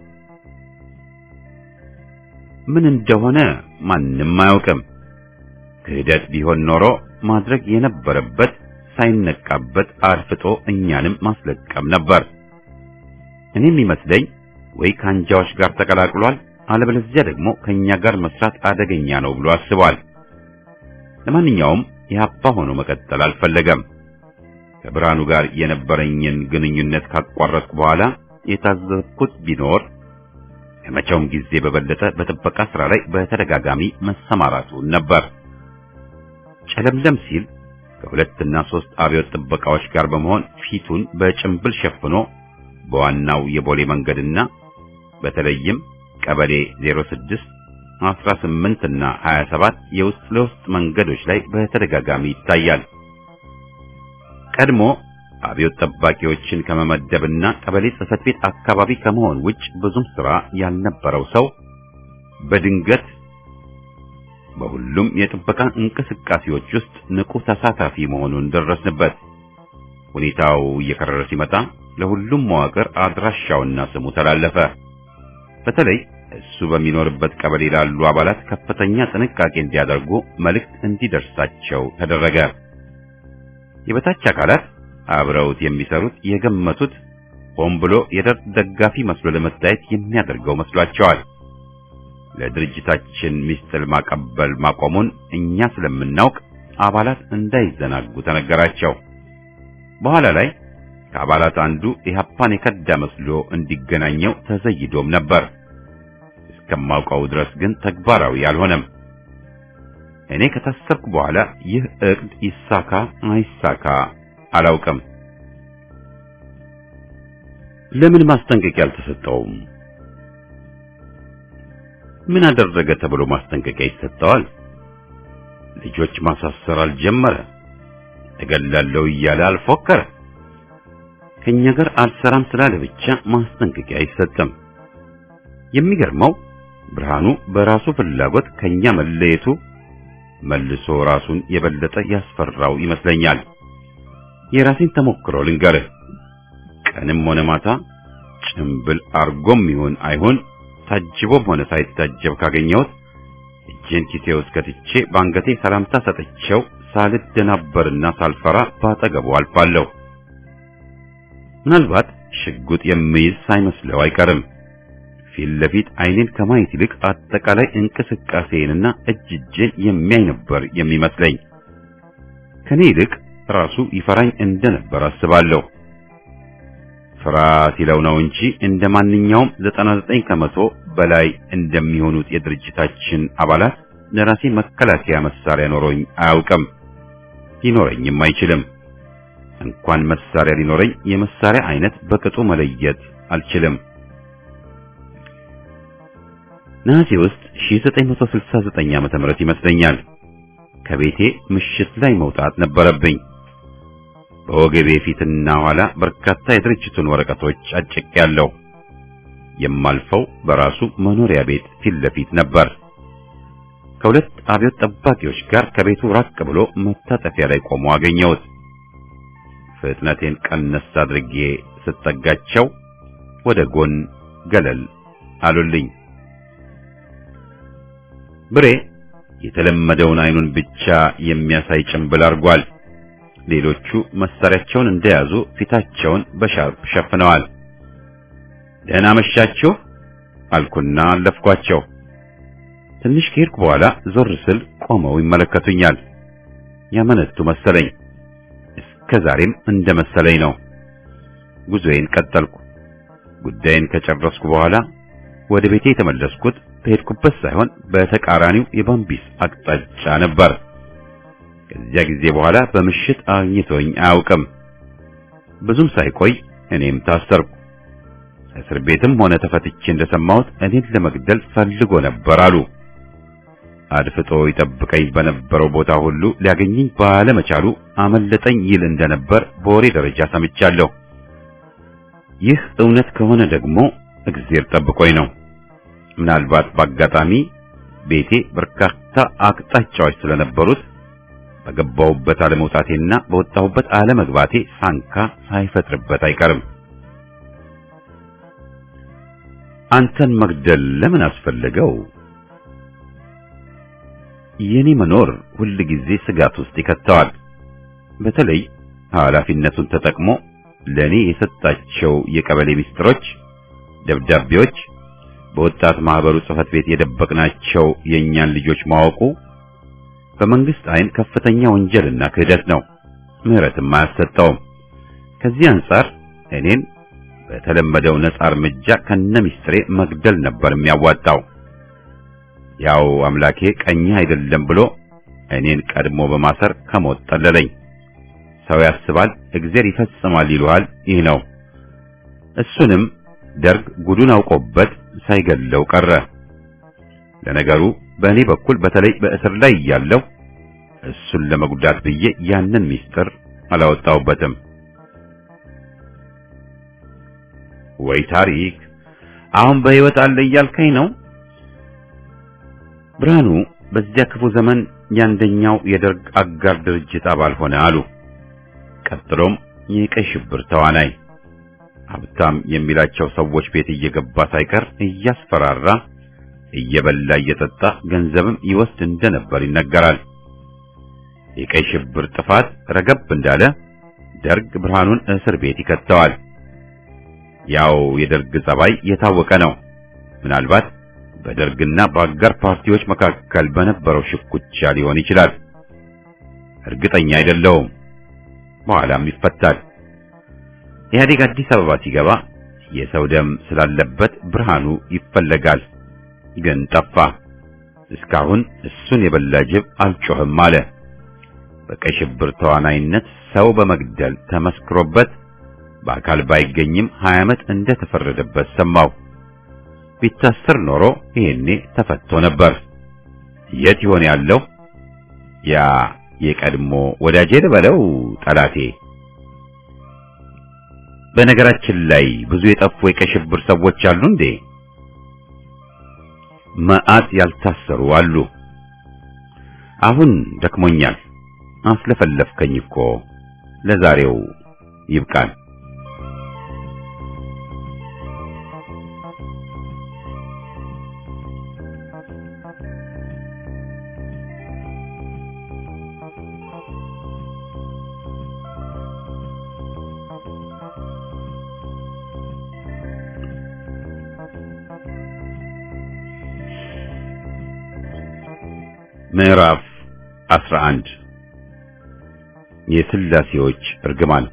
ምን እንደሆነ ማንም አያውቅም። ክህደት ቢሆን ኖሮ ማድረግ የነበረበት ሳይነቃበት አርፍጦ እኛንም ማስለቀም ነበር። እኔም ይመስለኝ ወይ ካንጃዎች ጋር ተቀላቅሏል፣ አለበለዚያ ደግሞ ከኛ ጋር መስራት አደገኛ ነው ብሎ አስቧል። ለማንኛውም ኢህአፓ ሆኖ መቀጠል አልፈለገም። ከብርሃኑ ጋር የነበረኝን ግንኙነት ካቋረጥኩ በኋላ የታዘብኩት ቢኖር ከመቼውም ጊዜ በበለጠ በጥበቃ ስራ ላይ በተደጋጋሚ መሰማራቱ ነበር። ጨለምለም ሲል ከሁለትና ሶስት አብዮት ጥበቃዎች ጋር በመሆን ፊቱን በጭንብል ሸፍኖ በዋናው የቦሌ መንገድና በተለይም ቀበሌ ዜሮ ስድስት አስራ ስምንት እና ሀያ ሰባት የውስጥ ለውስጥ መንገዶች ላይ በተደጋጋሚ ይታያል። ቀድሞ አብዮት ጠባቂዎችን ከመመደብና ቀበሌ ጽሕፈት ቤት አካባቢ ከመሆን ውጭ ብዙም ስራ ያልነበረው ሰው በድንገት በሁሉም የጥበቃ እንቅስቃሴዎች ውስጥ ንቁ ተሳታፊ መሆኑን ደረስንበት። ሁኔታው እየከረረ ሲመጣ ለሁሉም መዋቅር አድራሻውና ስሙ ተላለፈ። በተለይ እሱ በሚኖርበት ቀበሌ ላሉ አባላት ከፍተኛ ጥንቃቄ እንዲያደርጉ መልእክት እንዲደርሳቸው ተደረገ። የበታች አካላት አብረውት የሚሰሩት የገመቱት ሆን ብሎ የደርግ ደጋፊ መስሎ ለመታየት የሚያደርገው መስሏቸዋል። ለድርጅታችን ሚስጥር ማቀበል ማቆሙን እኛ ስለምናውቅ አባላት እንዳይዘናጉ ተነገራቸው። በኋላ ላይ ከአባላት አንዱ ኢህአፓን የከዳ መስሎ እንዲገናኘው ተዘይዶም ነበር። እስከማውቀው ድረስ ግን ተግባራዊ አልሆነም። እኔ ከታሰርኩ በኋላ ይህ እቅድ ይሳካ አይሳካ አላውቅም። ለምን ማስጠንቀቂያ አልተሰጠውም? ምን አደረገ ተብሎ ማስጠንቀቂያ ይሰጠዋል? ልጆች ማሳሰር አልጀመረ፣ እገላለሁ እያለ አልፎከረ። ከኛ ጋር አልሰራም ስላለ ብቻ ማስጠንቀቂያ አይሰጥም። የሚገርመው ብርሃኑ በራሱ ፍላጎት ከኛ መለየቱ መልሶ ራሱን የበለጠ ያስፈራው ይመስለኛል። የራሴን ተሞክሮ ልንገርህ። ቀንም ሆነ ማታ ጭምብል አርጎም ይሁን አይሁን ታጅቦም ሆነ ሳይታጀብ ካገኘሁት እጄን ኪሴ ውስጥ ከትቼ ባንገቴ ሰላምታ ሰጥቼው ሳልደናበርና ሳልፈራ ባጠገቡ አልፋለሁ። ምናልባት ሽጉጥ የሚይዝ ሳይመስለው አይቀርም። ፊት ለፊት አይኔን ከማየት ይልቅ አጠቃላይ እንቅስቃሴንና እጅ እጄን የሚያይ ነበር የሚመስለኝ። ከኔ ይልቅ ራሱ ይፈራኝ እንደነበር አስባለሁ። ፍርሃት ይለው ነው እንጂ እንደማንኛውም ዘጠና ዘጠኝ ከመቶ በላይ እንደሚሆኑት የድርጅታችን አባላት ለራሴ መከላከያ መሳሪያ ኖሮኝ አያውቅም፣ ሊኖረኝም አይችልም። እንኳን መሳሪያ ሊኖረኝ የመሳሪያ አይነት በቅጡ መለየት አልችልም። ነሐሴ ውስጥ ሺህ ዘጠኝ መቶ ስልሳ ዘጠኝ ዓመተ ምህረት ይመስለኛል ከቤቴ ምሽት ላይ መውጣት ነበረብኝ። በወገቤ ፊትና ኋላ በርካታ የድርጅቱን ወረቀቶች አጭቄያለሁ። የማልፈው በራሱ መኖሪያ ቤት ፊት ለፊት ነበር። ከሁለት አብዮት ጠባቂዎች ጋር ከቤቱ ራቅ ብሎ መታጠፊያ ላይ ቆሞ አገኘሁት። ፍጥነቴን ቀነስ አድርጌ ስጠጋቸው ወደ ጎን ገለል አሉልኝ። ብሬ የተለመደውን አይኑን ብቻ የሚያሳይ ጭንብል አርጓል። ሌሎቹ መሳሪያቸውን እንደያዙ ፊታቸውን በሻርፕ ሸፍነዋል። ደህና መሻችሁ አልኩና አለፍኳቸው። ትንሽ ከሄድኩ በኋላ ዞር ስል ቆመው ይመለከቱኛል። ያመነቱ መሰለኝ። እስከዛሬም እንደ መሰለኝ ነው። ጉዞዬን ቀጠልኩ። ጉዳይን ከጨረስኩ በኋላ ወደ ቤቴ የተመለስኩት በሄድኩበት ሳይሆን በተቃራኒው የባምቢስ አቅጣጫ ነበር። ከዚያ ጊዜ በኋላ በምሽት አግኝቶኝ አያውቅም። ብዙም ሳይቆይ እኔም ታሰርኩ። እስር ቤትም ሆነ ተፈትቼ እንደሰማሁት እኔን ለመግደል ፈልጎ ነበር አሉ። አድፍጦ ይጠብቀኝ በነበረው ቦታ ሁሉ ሊያገኘኝ ባለመቻሉ አመለጠኝ ይል እንደነበር በወሬ ደረጃ ሰምቻለሁ። ይህ እውነት ከሆነ ደግሞ እግዚአብሔር ጠብቆኝ ነው። ምናልባት በአጋጣሚ ቤቴ በርካታ አቅጣጫዎች ስለነበሩት በገባሁበት አለመውጣቴና በወጣሁበት አለመግባቴ ሳንካ ሳይፈጥርበት አይቀርም። አንተን መግደል ለምን አስፈለገው? የኔ መኖር ሁል ጊዜ ስጋት ውስጥ ይከተዋል። በተለይ ኃላፊነቱን ተጠቅሞ ለኔ የሰጣቸው የቀበሌ ሚስጥሮች፣ ደብዳቤዎች፣ በወጣት ማህበሩ ጽሕፈት ቤት የደበቅናቸው የኛን ልጆች ማወቁ በመንግስት አይን ከፍተኛ ወንጀልና ክህደት ነው። ምህረትም አያሰጠውም። ከዚህ አንጻር እኔን በተለመደው ነጻ እርምጃ ከነሚስጥሬ መግደል ነበር የሚያዋጣው። ያው አምላኬ ቀኝ አይደለም ብሎ እኔን ቀድሞ በማሰር ከሞት ጠለለኝ። ሰው ያስባል እግዚአብሔር ይፈጽማል ይሉሃል። ይህ ነው። እሱንም ደርግ ጉዱን አውቆበት ሳይገለው ቀረ። ለነገሩ በእኔ በኩል በተለይ በእስር ላይ እያለሁ እሱን ለመጉዳት ብዬ ያንን ሚስጥር አላወጣሁበትም። ወይ ታሪክ! አሁን በሕይወት አለ እያልከኝ ነው? ብርሃኑ በዚያ ክፉ ዘመን ያንደኛው የደርግ አጋር ድርጅት አባል ሆነ አሉ። ቀጥሎም የቀይ ሽብር ተዋናይ ሀብታም የሚላቸው ሰዎች ቤት እየገባ ሳይቀር እያስፈራራ እየበላ እየጠጣ ገንዘብም ይወስድ እንደነበር ይነገራል። የቀይ ሽብር ጥፋት ረገብ እንዳለ ደርግ ብርሃኑን እስር ቤት ይከተዋል። ያው የደርግ ጸባይ የታወቀ ነው። ምናልባት በደርግና በአጋር ፓርቲዎች መካከል በነበረው ሽኩቻ ሊሆን ይችላል። እርግጠኛ አይደለሁም። በኋላም ይፈታል። ኢህአዴግ አዲስ አበባ ሲገባ የሰው ደም ስላለበት ብርሃኑ ይፈለጋል። ግን ጠፋ። እስካሁን እሱን የበላ ጅብ አልጮህም አለ። በቀይ ሽብር ተዋናይነት ሰው በመግደል ተመስክሮበት በአካል ባይገኝም ሀያ ዓመት እንደተፈረደበት ሰማው። ቢታሰር ኖሮ ይሄኔ ተፈቶ ነበር። የት ይሆን ያለው? ያ የቀድሞ ወዳጄ ልበለው ጠላቴ? በነገራችን ላይ ብዙ የጠፉ የቀይ ሽብር ሰዎች አሉ እንዴ? መዓት ያልታሰሩ አሉ። አሁን ደክሞኛል። አስለፈለፍከኝ እኮ። ለዛሬው ይብቃል። ምዕራፍ አስራ አንድ የስላሴዎች እርግማን።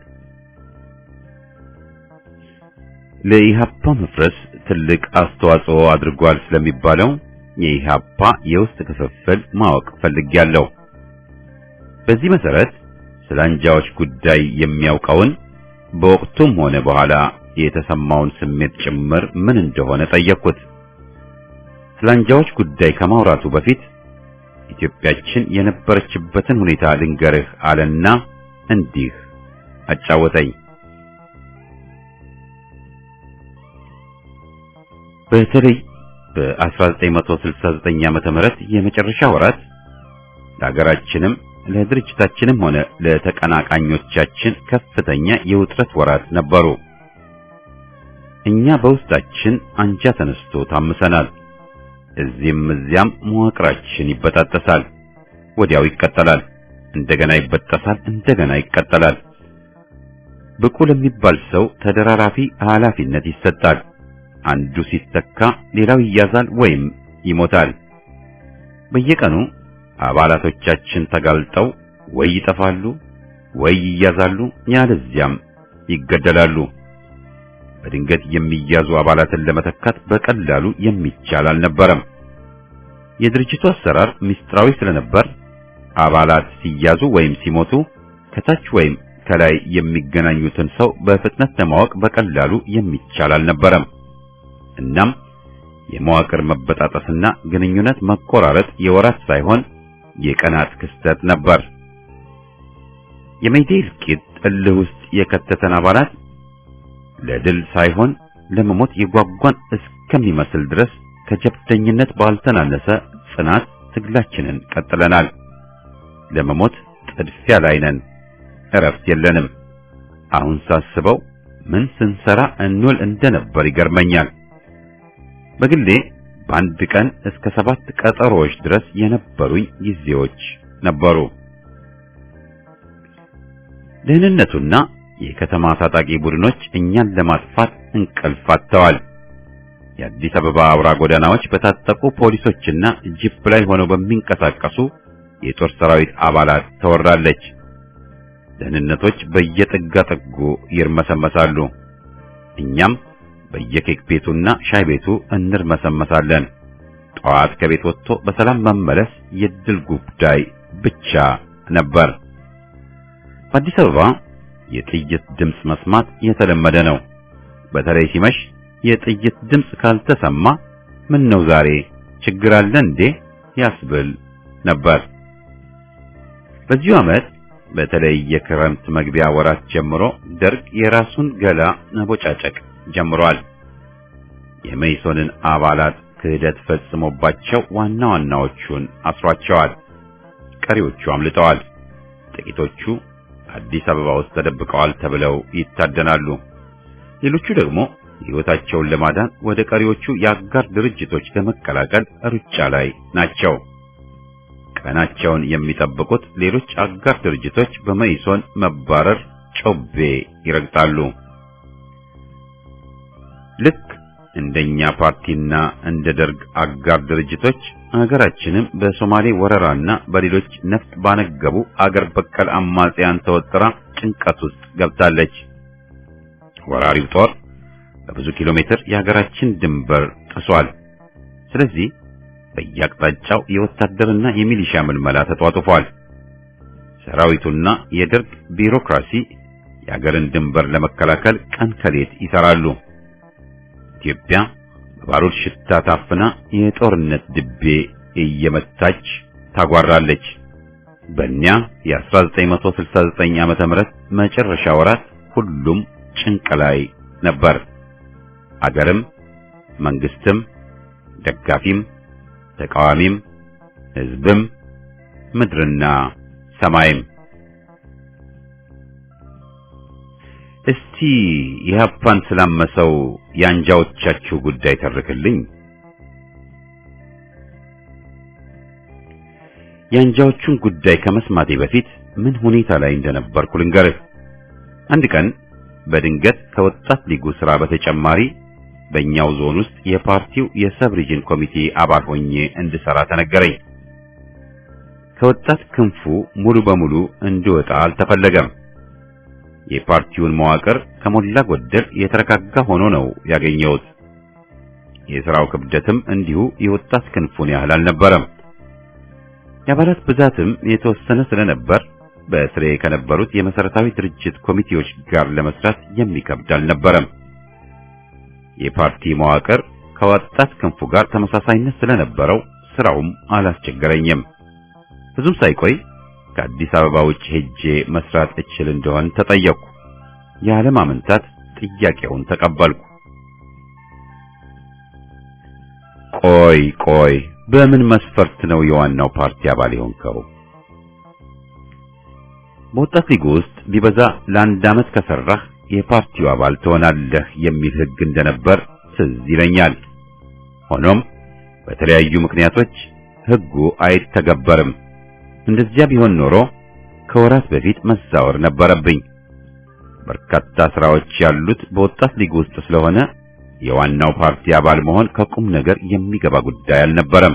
ለኢህአፓ መፍረስ ትልቅ አስተዋጽኦ አድርጓል ስለሚባለው የኢህአፓ የውስጥ ክፍፍል ማወቅ ፈልጌያለሁ። በዚህ መሰረት ስለ አንጃዎች ጉዳይ የሚያውቀውን በወቅቱም ሆነ በኋላ የተሰማውን ስሜት ጭምር ምን እንደሆነ ጠየቅኩት። ስለ አንጃዎች ጉዳይ ከማውራቱ በፊት ኢትዮጵያችን የነበረችበትን ሁኔታ ልንገርህ አለና እንዲህ አጫወተኝ። በተለይ በ1969 ዓመተ ምህረት የመጨረሻ ወራት ለሀገራችንም ለድርጅታችንም ሆነ ለተቀናቃኞቻችን ከፍተኛ የውጥረት ወራት ነበሩ። እኛ በውስጣችን አንጃ ተነስቶ ታምሰናል። እዚህም እዚያም መዋቅራችን ይበጣጠሳል፣ ወዲያው ይቀጠላል፣ እንደገና ይበጠሳል፣ እንደገና ይቀጠላል። ብቁ ለሚባል ሰው ተደራራፊ ኃላፊነት ይሰጣል። አንዱ ሲተካ ሌላው ይያዛል ወይም ይሞታል። በየቀኑ አባላቶቻችን ተጋልጠው ወይ ይጠፋሉ ወይ ይያዛሉ፣ ያለዚያም ይገደላሉ። በድንገት የሚያዙ አባላትን ለመተካት በቀላሉ የሚቻል አልነበረም። የድርጅቱ አሰራር ምስጢራዊ ስለነበር አባላት ሲያዙ ወይም ሲሞቱ ከታች ወይም ከላይ የሚገናኙትን ሰው በፍጥነት ለማወቅ በቀላሉ የሚቻል አልነበረም። እናም የመዋቅር መበጣጠስና ግንኙነት መቆራረጥ የወራት ሳይሆን የቀናት ክስተት ነበር። የሜይዴይ እልቂት እልህ ውስጥ የከተተን አባላት ለድል ሳይሆን ለመሞት የጓጓን እስከሚመስል ድረስ ከጀብደኝነት ባልተናነሰ ጽናት ትግላችንን ቀጥለናል። ለመሞት ጥድፊያ ላይ ነን። እረፍት የለንም። አሁን ሳስበው ምን ስንሰራ እንውል እንደነበር ይገርመኛል። በግሌ በአንድ ቀን እስከ ሰባት ቀጠሮዎች ድረስ የነበሩኝ ጊዜዎች ነበሩ። ደህንነቱና የከተማ ታጣቂ ቡድኖች እኛን ለማጥፋት እንቅልፍ አጥተዋል። የአዲስ አበባ አውራ ጎዳናዎች በታጠቁ ፖሊሶችና ጂፕ ላይ ሆነው በሚንቀሳቀሱ የጦር ሰራዊት አባላት ተወራለች። ደህንነቶች በየጥጋ ጥጉ ይርመሰመሳሉ። እኛም በየኬክ ቤቱና ሻይ ቤቱ እንርመሰመሳለን። ጠዋት ከቤት ወጥቶ በሰላም መመለስ የድል ጉዳይ ብቻ ነበር። በአዲስ አበባ የጥይት ድምጽ መስማት የተለመደ ነው። በተለይ ሲመሽ የጥይት ድምጽ ካልተሰማ ምን ነው ዛሬ ችግር አለ እንዴ ያስብል ነበር። በዚሁ ዓመት በተለይ የክረምት መግቢያ ወራት ጀምሮ ደርግ የራሱን ገላ መቦጫጨቅ ጀምሯል። የመይሶንን አባላት ክህደት ፈጽሞባቸው ዋና ዋናዎቹን አስሯቸዋል። ቀሪዎቹ አምልጠዋል። ጥቂቶቹ አዲስ አበባ ውስጥ ተደብቀዋል ተብለው ይታደናሉ። ሌሎቹ ደግሞ ሕይወታቸውን ለማዳን ወደ ቀሪዎቹ የአጋር ድርጅቶች ለመቀላቀል ሩጫ ላይ ናቸው። ቀናቸውን የሚጠብቁት ሌሎች አጋር ድርጅቶች በመይሶን መባረር ጮቤ ይረግጣሉ። ልክ እንደኛ ፓርቲና እንደ ደርግ አጋር ድርጅቶች አገራችንም በሶማሌ ወረራና በሌሎች ነፍጥ ባነገቡ አገር በቀል አማጽያን ተወጥራ ጭንቀት ውስጥ ገብታለች። ወራሪው ጦር በብዙ ኪሎ ሜትር የሀገራችን ድንበር ጥሷል። ስለዚህ በየአቅጣጫው የወታደርና የሚሊሻ ምልመላ ተጧጡፏል። ሰራዊቱና የደርግ ቢሮክራሲ የሀገርን ድንበር ለመከላከል ቀን ከሌት ይሰራሉ። ኢትዮጵያ በባሩድ ሽታ ታፍና የጦርነት ድቤ እየመታች ታጓራለች። በእኛ የ1969 ዓመተ ምህረት መጨረሻ ወራት ሁሉም ጭንቅ ላይ ነበር። አገርም መንግስትም ደጋፊም ተቃዋሚም ህዝብም ምድርና ሰማይም። እስቲ ኢህአፓን ስላመሰው የአንጃዎቻችሁ ጉዳይ ተርክልኝ። የአንጃዎቹን ጉዳይ ከመስማቴ በፊት ምን ሁኔታ ላይ እንደነበርኩ ልንገርህ። አንድ ቀን በድንገት ከወጣት ሊጉ ስራ በተጨማሪ በእኛው ዞን ውስጥ የፓርቲው የሰብ ሪጅን ኮሚቴ አባል ሆኜ እንድሰራ ተነገረኝ። ከወጣት ክንፉ ሙሉ በሙሉ እንድወጣ አልተፈለገም። የፓርቲውን መዋቅር ከሞላ ጎደል የተረጋጋ ሆኖ ነው ያገኘሁት። የሥራው ክብደትም እንዲሁ የወጣት ክንፉን ያህል አልነበረም። የአባላት ብዛትም የተወሰነ ስለነበር በስሬ ከነበሩት የመሰረታዊ ድርጅት ኮሚቴዎች ጋር ለመስራት የሚከብድ አልነበረም። የፓርቲ መዋቅር ከወጣት ክንፉ ጋር ተመሳሳይነት ስለነበረው ስራውም አላስቸገረኝም። ብዙም ሳይቆይ ከአዲስ አበባ ውጭ ሄጄ መስራት እችል እንደሆን ተጠየቅኩ። ያለ ማመንታት ጥያቄውን ተቀበልኩ። ቆይ ቆይ በምን መስፈርት ነው የዋናው ፓርቲ አባል የሆንከው? በወጣት ሊግ ውስጥ ቢበዛ ለአንድ ዓመት ከሰራህ የፓርቲው አባል ትሆናለህ የሚል ሕግ እንደነበር ትዝ ይለኛል። ሆኖም በተለያዩ ምክንያቶች ሕጉ አይተገበርም። እንደዚያ ቢሆን ኖሮ ከወራት በፊት መዛወር ነበረብኝ። በርካታ ስራዎች ያሉት በወጣት ሊግ ውስጥ ስለሆነ የዋናው ፓርቲ አባል መሆን ከቁም ነገር የሚገባ ጉዳይ አልነበረም።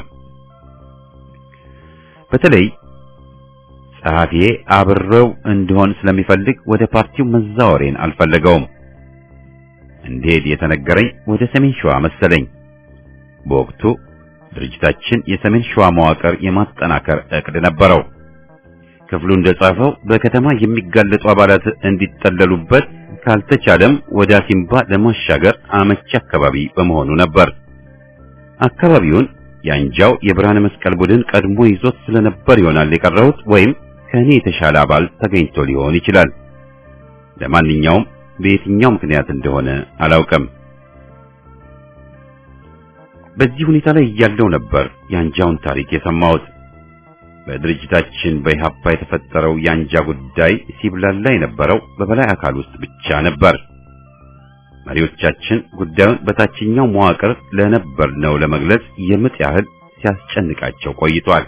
በተለይ ጸሐፊዬ አብረው እንዲሆን ስለሚፈልግ ወደ ፓርቲው መዛወሬን አልፈለገውም። እንዴት የተነገረኝ ወደ ሰሜን ሸዋ መሰለኝ። በወቅቱ ድርጅታችን የሰሜን ሸዋ መዋቅር የማጠናከር ዕቅድ ነበረው። ክፍሉ እንደጻፈው በከተማ የሚጋለጡ አባላት እንዲጠለሉበት ካልተቻለም ወደ አሲምባ ለማሻገር አመቺ አካባቢ በመሆኑ ነበር። አካባቢውን ያንጃው የብርሃነ መስቀል ቡድን ቀድሞ ይዞት ስለነበር ይሆናል የቀረሁት፣ ወይም ከኔ የተሻለ አባል ተገኝቶ ሊሆን ይችላል። ለማንኛውም በየትኛው ምክንያት እንደሆነ አላውቅም። በዚህ ሁኔታ ላይ እያለሁ ነበር ያንጃውን ታሪክ የሰማሁት። በድርጅታችን በኢህአፓ የተፈጠረው ያንጃ ጉዳይ ሲብላላ የነበረው በበላይ አካል ውስጥ ብቻ ነበር። መሪዎቻችን ጉዳዩን በታችኛው መዋቅር ለነበርነው ለመግለጽ የምጥ ያህል ሲያስጨንቃቸው ቆይቷል።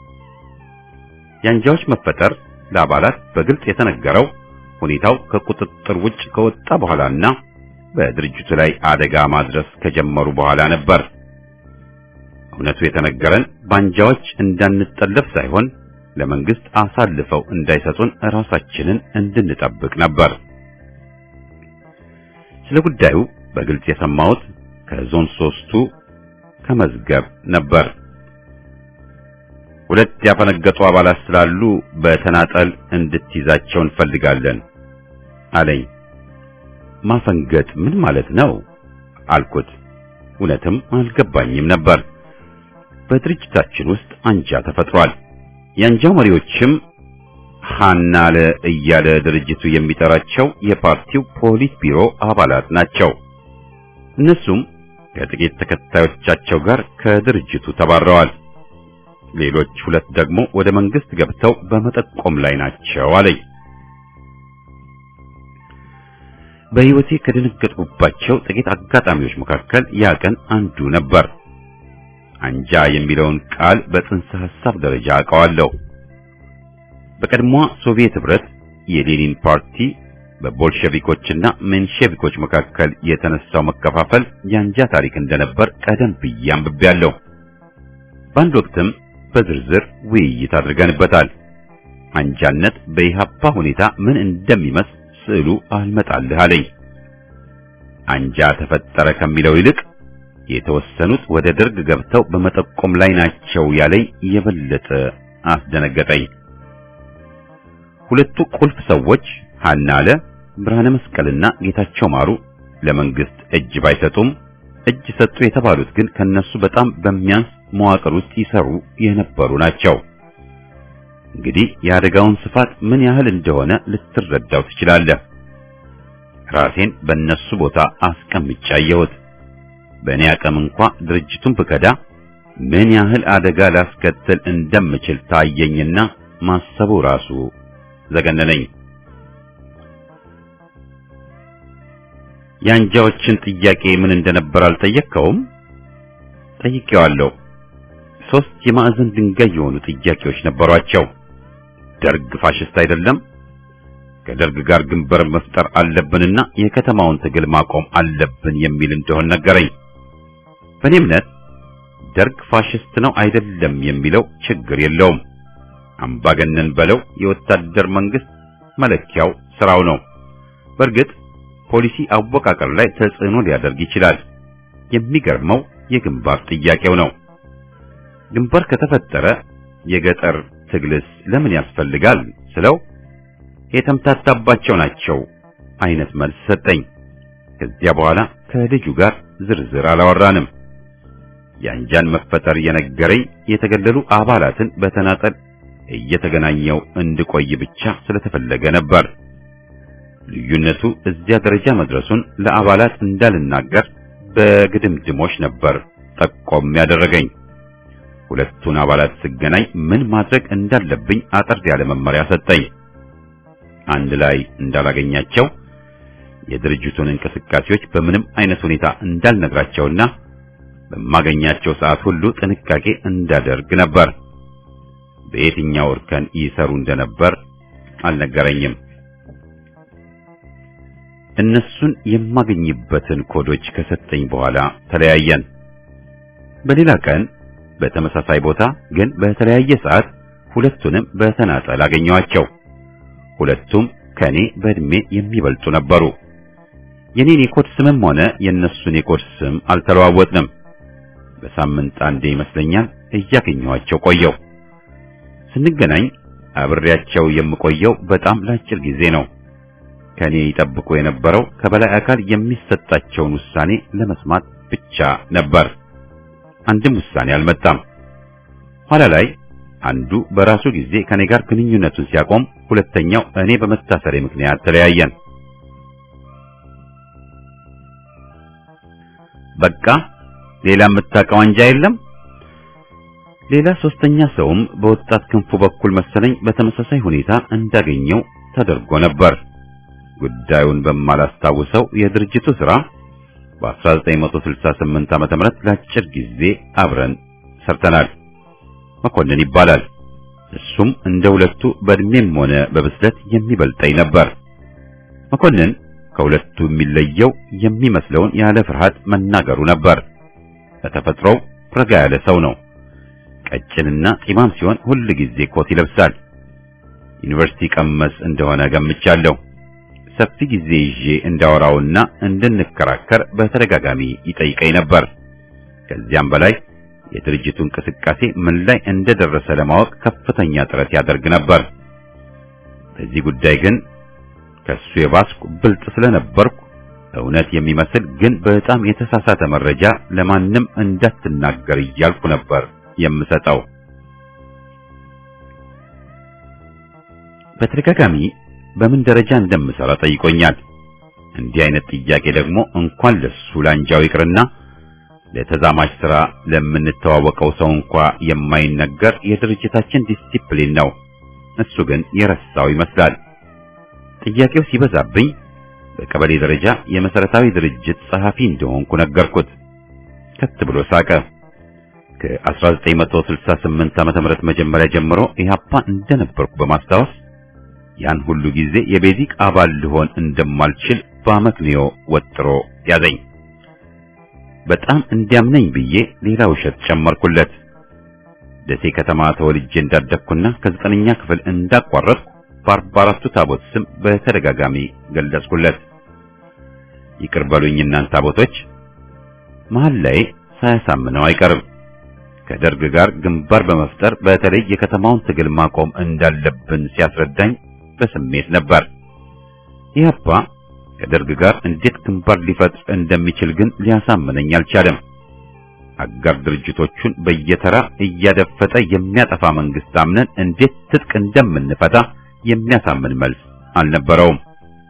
ያንጃዎች መፈጠር ለአባላት በግልጽ የተነገረው ሁኔታው ከቁጥጥር ውጭ ከወጣ በኋላና በድርጅቱ ላይ አደጋ ማድረስ ከጀመሩ በኋላ ነበር። እውነቱ የተነገረን ባንጃዎች እንዳንጠለፍ ሳይሆን ለመንግስት አሳልፈው እንዳይሰጡን ራሳችንን እንድንጠብቅ ነበር። ስለ ጉዳዩ በግልጽ የሰማሁት ከዞን ሶስቱ ከመዝገብ ነበር። ሁለት ያፈነገጡ አባላት ስላሉ በተናጠል እንድትይዛቸው እንፈልጋለን አለኝ። ማፈንገጥ ምን ማለት ነው አልኩት። እውነትም አልገባኝም ነበር። በድርጅታችን ውስጥ አንጃ ተፈጥሯል። የአንጃው መሪዎችም ሐናለ እያለ ድርጅቱ የሚጠራቸው የፓርቲው ፖሊስ ቢሮ አባላት ናቸው። እነሱም ከጥቂት ተከታዮቻቸው ጋር ከድርጅቱ ተባረዋል። ሌሎች ሁለት ደግሞ ወደ መንግስት ገብተው በመጠቆም ላይ ናቸው አለኝ። በሕይወቴ ከደነገጥኩባቸው ጥቂት አጋጣሚዎች መካከል ያ ቀን አንዱ ነበር። አንጃ የሚለውን ቃል በጽንሰ ሐሳብ ደረጃ አውቀዋለሁ። በቀድሞ ሶቪየት ህብረት የሌኒን ፓርቲ በቦልሸቪኮችና ሜንሼቪኮች መካከል የተነሳው መከፋፈል የአንጃ ታሪክ እንደነበር ቀደም ብዬ አንብቤያለሁ። በአንድ ወቅትም በዝርዝር ውይይት አድርገንበታል። አንጃነት በኢህአፓ ሁኔታ ምን እንደሚመስል ስዕሉ አልመጣልህ አለኝ። አንጃ ተፈጠረ ከሚለው ይልቅ የተወሰኑት ወደ ደርግ ገብተው በመጠቆም ላይ ናቸው ያለኝ የበለጠ አስደነገጠኝ። ሁለቱ ቁልፍ ሰዎች ሐናለ ብርሃነ መስቀልና ጌታቸው ማሩ ለመንግስት እጅ ባይሰጡም እጅ ሰጡ የተባሉት ግን ከነሱ በጣም በሚያንስ መዋቅር ውስጥ ይሰሩ የነበሩ ናቸው። እንግዲህ የአደጋውን ስፋት ምን ያህል እንደሆነ ልትረዳው ትችላለህ። ራሴን በእነሱ ቦታ አስቀምጬ አየሁት። በእኔ አቅም እንኳን ድርጅቱን ብከዳ ምን ያህል አደጋ ላስከትል እንደምችል ታየኝና ማሰቡ ራሱ ዘገነነኝ። የአንጃዎችን ጥያቄ ምን እንደነበር አልጠየቅከውም? ጠይቄዋለሁ። ሶስት የማዕዘን ድንጋይ የሆኑ ጥያቄዎች ነበሯቸው። ደርግ ፋሽስት አይደለም፣ ከደርግ ጋር ግንባር መፍጠር አለብንና የከተማውን ትግል ማቆም አለብን የሚል እንደሆነ ነገረኝ። በእኔ እምነት ደርግ ፋሽስት ነው አይደለም የሚለው ችግር የለውም። አምባገነን በለው የወታደር መንግስት መለኪያው ስራው ነው። በእርግጥ ፖሊሲ አወቃቀር ላይ ተጽዕኖ ሊያደርግ ይችላል። የሚገርመው የግንባር ጥያቄው ነው። ግንባር ከተፈጠረ የገጠር ትግልስ ለምን ያስፈልጋል ስለው የተምታታባቸው ናቸው አይነት መልስ ሰጠኝ። ከዚያ በኋላ ከልጁ ጋር ዝርዝር አላወራንም። የአንጃን መፈጠር የነገረኝ የተገለሉ አባላትን በተናጠል እየተገናኘው እንድቆይ ብቻ ስለተፈለገ ነበር። ልዩነቱ እዚያ ደረጃ መድረሱን ለአባላት እንዳልናገር በግድምድሞሽ ነበር ጠቆም ያደረገኝ። ሁለቱን አባላት ስገናኝ ምን ማድረግ እንዳለብኝ አጠር ያለ መመሪያ ሰጠኝ። አንድ ላይ እንዳላገኛቸው፣ የድርጅቱን እንቅስቃሴዎች በምንም አይነት ሁኔታ እንዳልነግራቸውና በማገኛቸው ሰዓት ሁሉ ጥንቃቄ እንዳደርግ ነበር። በየትኛው እርከን ይሰሩ እንደነበር አልነገረኝም። እነሱን የማገኝበትን ኮዶች ከሰጠኝ በኋላ ተለያየን። በሌላ ቀን በተመሳሳይ ቦታ ግን በተለያየ ሰዓት ሁለቱንም በተናጠል አገኘዋቸው። ሁለቱም ከኔ በእድሜ የሚበልጡ ነበሩ። የኔን የኮድ ስምም ሆነ የነሱን የኮድ ስም አልተለዋወጥንም። በሳምንት አንዴ ይመስለኛል እያገኘኋቸው ቆየው። ስንገናኝ አብሬያቸው የምቆየው በጣም ለአጭር ጊዜ ነው። ከኔ ይጠብቁ የነበረው ከበላይ አካል የሚሰጣቸውን ውሳኔ ለመስማት ብቻ ነበር። አንድም ውሳኔ አልመጣም። ኋላ ላይ አንዱ በራሱ ጊዜ ከኔ ጋር ግንኙነቱን ሲያቆም፣ ሁለተኛው እኔ በመታሰሬ ምክንያት ተለያየን። በቃ ሌላ የምታውቀው አንጃ የለም? ሌላ ሶስተኛ ሰውም በወጣት ክንፉ በኩል መሰለኝ በተመሳሳይ ሁኔታ እንዳገኘው ተደርጎ ነበር። ጉዳዩን በማላስታውሰው የድርጅቱ ሥራ በ1968 ዓመተ ምህረት ለአጭር ጊዜ አብረን ሰርተናል። መኮንን ይባላል። እሱም እንደ ሁለቱ በእድሜም ሆነ በብስለት የሚበልጠኝ ነበር። መኮንን ከሁለቱ የሚለየው የሚመስለውን ያለ ፍርሃት መናገሩ ነበር። በተፈጥሮው ረጋ ያለ ሰው ነው። ቀጭንና ጢማም ሲሆን ሁል ጊዜ ኮት ይለብሳል። ዩኒቨርሲቲ ቀመስ እንደሆነ ገምቻለሁ። ሰፊ ጊዜ ይዤ እንዳወራውና እንድንከራከር በተደጋጋሚ ይጠይቀኝ ነበር። ከዚያም በላይ የድርጅቱ እንቅስቃሴ ምን ላይ እንደደረሰ ለማወቅ ከፍተኛ ጥረት ያደርግ ነበር። በዚህ ጉዳይ ግን ከሱ የባስኩ ብልጥ ስለነበርኩ እውነት የሚመስል ግን በጣም የተሳሳተ መረጃ ለማንም እንዳትናገር እያልኩ ነበር የምሰጠው። በተደጋጋሚ በምን ደረጃ እንደምሰራ ጠይቆኛል። እንዲህ አይነት ጥያቄ ደግሞ እንኳን ለሱ ላንጃው ይቅርና ለተዛማጅ ሥራ ለምንተዋወቀው ሰው እንኳን የማይነገር የድርጅታችን ዲሲፕሊን ነው። እሱ ግን የረሳው ይመስላል። ጥያቄው ሲበዛብኝ በቀበሌ ደረጃ የመሰረታዊ ድርጅት ጸሐፊ እንደሆንኩ ነገርኩት። ከት ብሎ ሳቀ። ከ1968 ዓመተ ምህረት መጀመሪያ ጀምሮ ኢህአፓ እንደነበርኩ በማስታወስ ያን ሁሉ ጊዜ የቤዚክ አባል ልሆን እንደማልችል በአመክንዮ ወጥሮ ያዘኝ። በጣም እንዲያምነኝ ብዬ ሌላ ውሸት ጨመርኩለት። ደሴ ከተማ ተወልጄ እንዳደግኩና ከዘጠነኛ ክፍል እንዳቋረጥኩ በአርባ አራቱ ታቦት ስም በተደጋጋሚ ገለጽኩለት። ይቅር በሉኝ እናንተ ታቦቶች። መሀል ላይ ሳያሳምነው አይቀርም። ከደርግ ጋር ግንባር በመፍጠር በተለይ የከተማውን ትግል ማቆም እንዳለብን ሲያስረዳኝ በስሜት ነበር። ኢህአፓ ከደርግ ጋር እንዴት ግንባር ሊፈጥር እንደሚችል ግን ሊያሳምነኝ አልቻለም። አጋር ድርጅቶቹን በየተራ እያደፈጠ የሚያጠፋ መንግስት አምነን እንዴት ትጥቅ እንደምንፈታ የሚያሳምን መልስ አልነበረውም።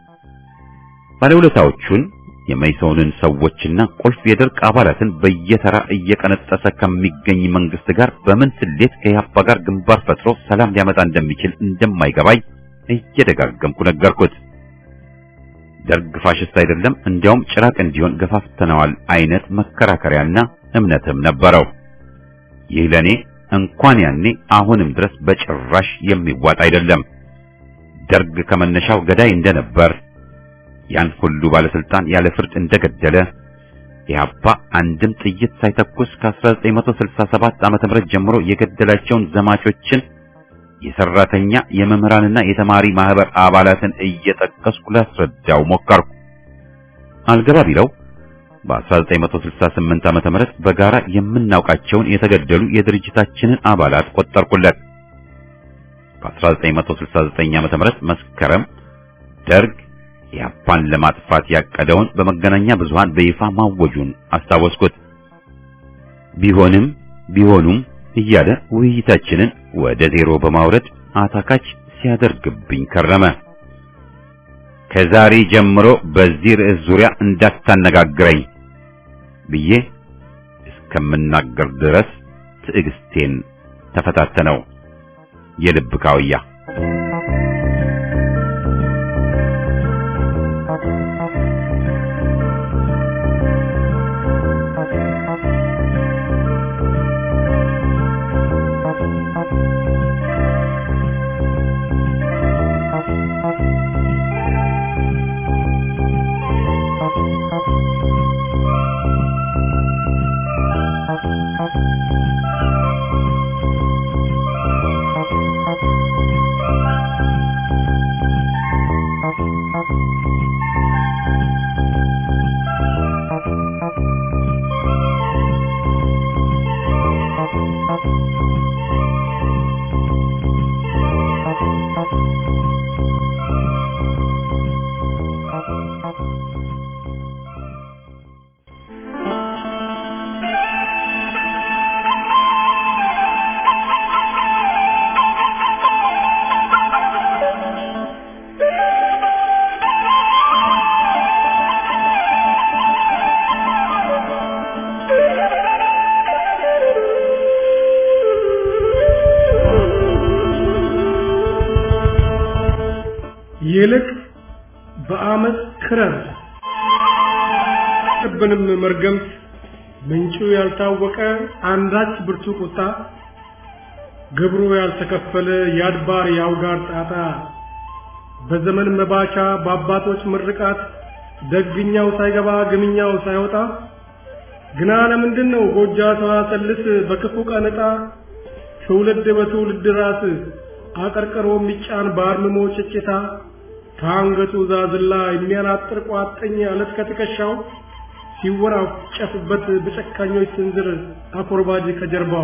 ባለውለታዎቹን የመይሶንን ሰዎችና ቁልፍ የደርግ አባላትን በየተራ እየቀነጠሰ ከሚገኝ መንግስት ጋር በምን ስሌት ከኢህአፓ ጋር ግንባር ፈጥሮ ሰላም ሊያመጣ እንደሚችል እንደማይገባኝ እየደጋገምኩ ነገርኩት። ደርግ ፋሽስት አይደለም፣ እንዲያውም ጭራቅ እንዲሆን ገፋፍተነዋል አይነት መከራከሪያና እምነትም ነበረው። ይህ ለኔ እንኳን ያኔ አሁንም ድረስ በጭራሽ የሚዋጥ አይደለም። ደርግ ከመነሻው ገዳይ እንደነበር፣ ያን ሁሉ ባለስልጣን ያለ ፍርድ እንደገደለ፣ ኢህአፓ አንድም ጥይት ሳይተኩስ ከ1967 ዓመተ ምህረት ጀምሮ የገደላቸውን ዘማቾችን የሰራተኛ የመምህራንና የተማሪ ማህበር አባላትን እየጠቀስኩ ላስረዳው ሞከርኩ። አልገባ ቢለው በ1968 ዓመተ ምህረት በጋራ የምናውቃቸውን የተገደሉ የድርጅታችንን አባላት ቆጠርኩለት። በ1969 ዓመተ ምህረት መስከረም ደርግ ኢህአፓን ለማጥፋት ያቀደውን በመገናኛ ብዙሃን በይፋ ማወጁን አስታወስኩት። ቢሆንም ቢሆኑም እያለ ውይይታችንን ወደ ዜሮ በማውረድ አታካች ሲያደርግብኝ ከረመ። ከዛሬ ጀምሮ በዚህ ርዕስ ዙሪያ እንዳታነጋግረኝ ብዬ እስከምናገር ድረስ ትዕግስቴን ተፈታተነው። የልብ ካውያ
ይልቅ በአመት ክረር ጥብንም መርገምት ምንጩ ያልታወቀ አንዳች ብርቱ ቁጣ ግብሩ ያልተከፈለ ያድባር ያውጋር ጣጣ በዘመን መባቻ በአባቶች ምርቃት ደግኛው ሳይገባ ግምኛው ሳይወጣ ግና ለምንድነው ጎጃ ተዋሰልስ በክፉ ቀንጣ ትውልድ በትውልድ ራስ አቀርቀሮ ሚጫን ባርምሞ ጭጭታ ታንገቱ ዛዝላ የሚያናጥር ቋጠኝ አለት ከትከሻው ሲወራጨፍበት በጨካኞች ስንዝር አኮርባጅ ከጀርባው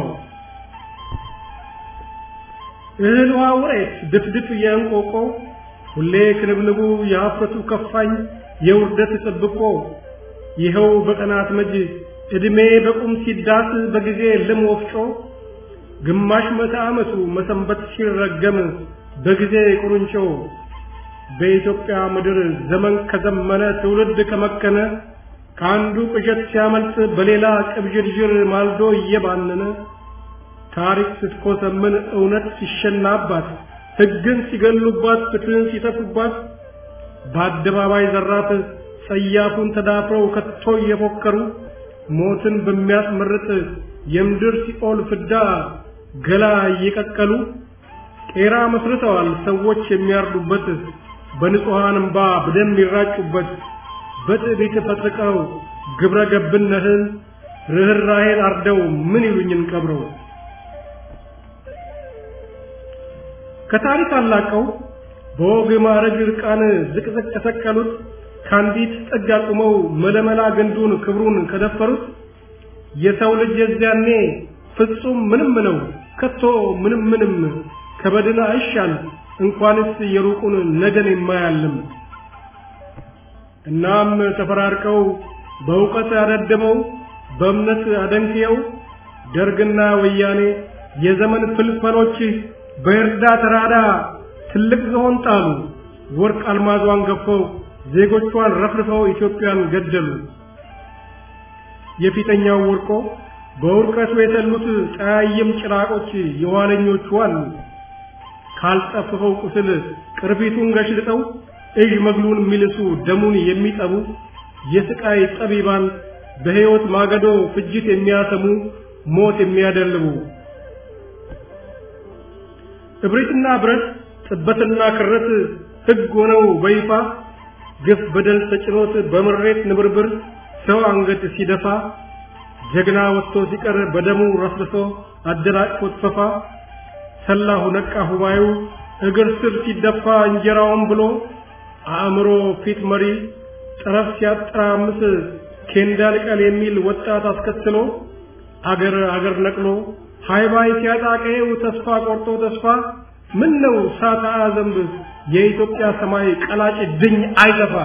እህል ዋውሬት ድፍድፍ የእንቆቆ ሁሌ ክንብንቡ ያፈቱ ከፋኝ የውርደት ጥብቆ ይኸው በቀናት መጅ እድሜ በቁም ሲዳስ በጊዜ ልም ወፍጮ ግማሽ መቶ ዓመቱ መሰንበት ሲረገም በጊዜ ቁርንጮ በኢትዮጵያ ምድር ዘመን ከዘመነ ትውልድ ከመከነ ካንዱ ቅዠት ሲያመልጥ በሌላ ቅብጅርጅር ማልዶ እየባነነ ታሪክ ስትኮሰምን እውነት ሲሸናባት ሕግን ሲገሉባት ፍትህን ሲተፉባት በአደባባይ ዘራፍ ሰያፉን ተዳፍረው ከቶ እየፎከሩ ሞትን በሚያስመርጥ የምድር ሲኦል ፍዳ ገላ እየቀቀሉ ቄራ መስርተዋል ሰዎች የሚያርዱበት በንጹሃን እንባ በደም ይራጩበት በጥቢት ፈጥቀው ግብረ ገብነህን ርህራሄን አርደው ምን ይሉኝን ቀብረው ከታሪክ አላቀው በወግ ማዕረግ ርቃን ዝቅዝቅ ተሰቀሉት ካንዲት ጥግ አቁመው መለመላ ገንዱን ክብሩን ከደፈሩት የሰው ልጅ የዚያኔ ፍጹም ምንም ነው ከቶ ምንም ምንም ከበድና አይሻል እንኳንስ የሩቁን ነገን የማያልም እናም ተፈራርቀው በእውቀት ያደደመው በእምነት አደንክየው ደርግና ወያኔ የዘመን ፍልፈሎች በእርዳ ተራዳ ትልቅ ዝሆን ጣሉ ወርቅ አልማዟን ገፈው ዜጎቿን ረፍርፈው ኢትዮጵያን ገደሉ የፊተኛው ወርቆ በውርቀቱ የተሉት ጣያይም ጭራቆች የኋለኞቹ አሉ ካልጠፈፈው ቁስል ቅርቢቱን ገሽልጠው እጅ መግሉን ሚልሱ ደሙን የሚጠቡ የስቃይ ጠቢባን በህይወት ማገዶ ፍጅት የሚያሰሙ ሞት የሚያደልቡ እብሪትና ብረት ጥበትና ክረት ሕግ ሆነው በይፋ ግፍ በደል ተጭኖት በመሬት ንብርብር ሰው አንገት ሲደፋ ጀግና ወጥቶ ሲቀር በደሙ ረፍርሶ አደራቅፎት ፈፋ ሰላሁ ነቃ ሁባዩ እግር ስር ሲደፋ እንጀራውን ብሎ አእምሮ ፊት መሪ ጠረፍ ሲያጠራምስ ኬንዳል ቀል የሚል ወጣት አስከትሎ አገር አገር ነቅሎ ሃይባይ ሲያጣቀው ተስፋ ቆርጦ ተስፋ ምን ነው ሳታ ዘንብ የኢትዮጵያ ሰማይ ቀላጭ ድኝ አይጠፋ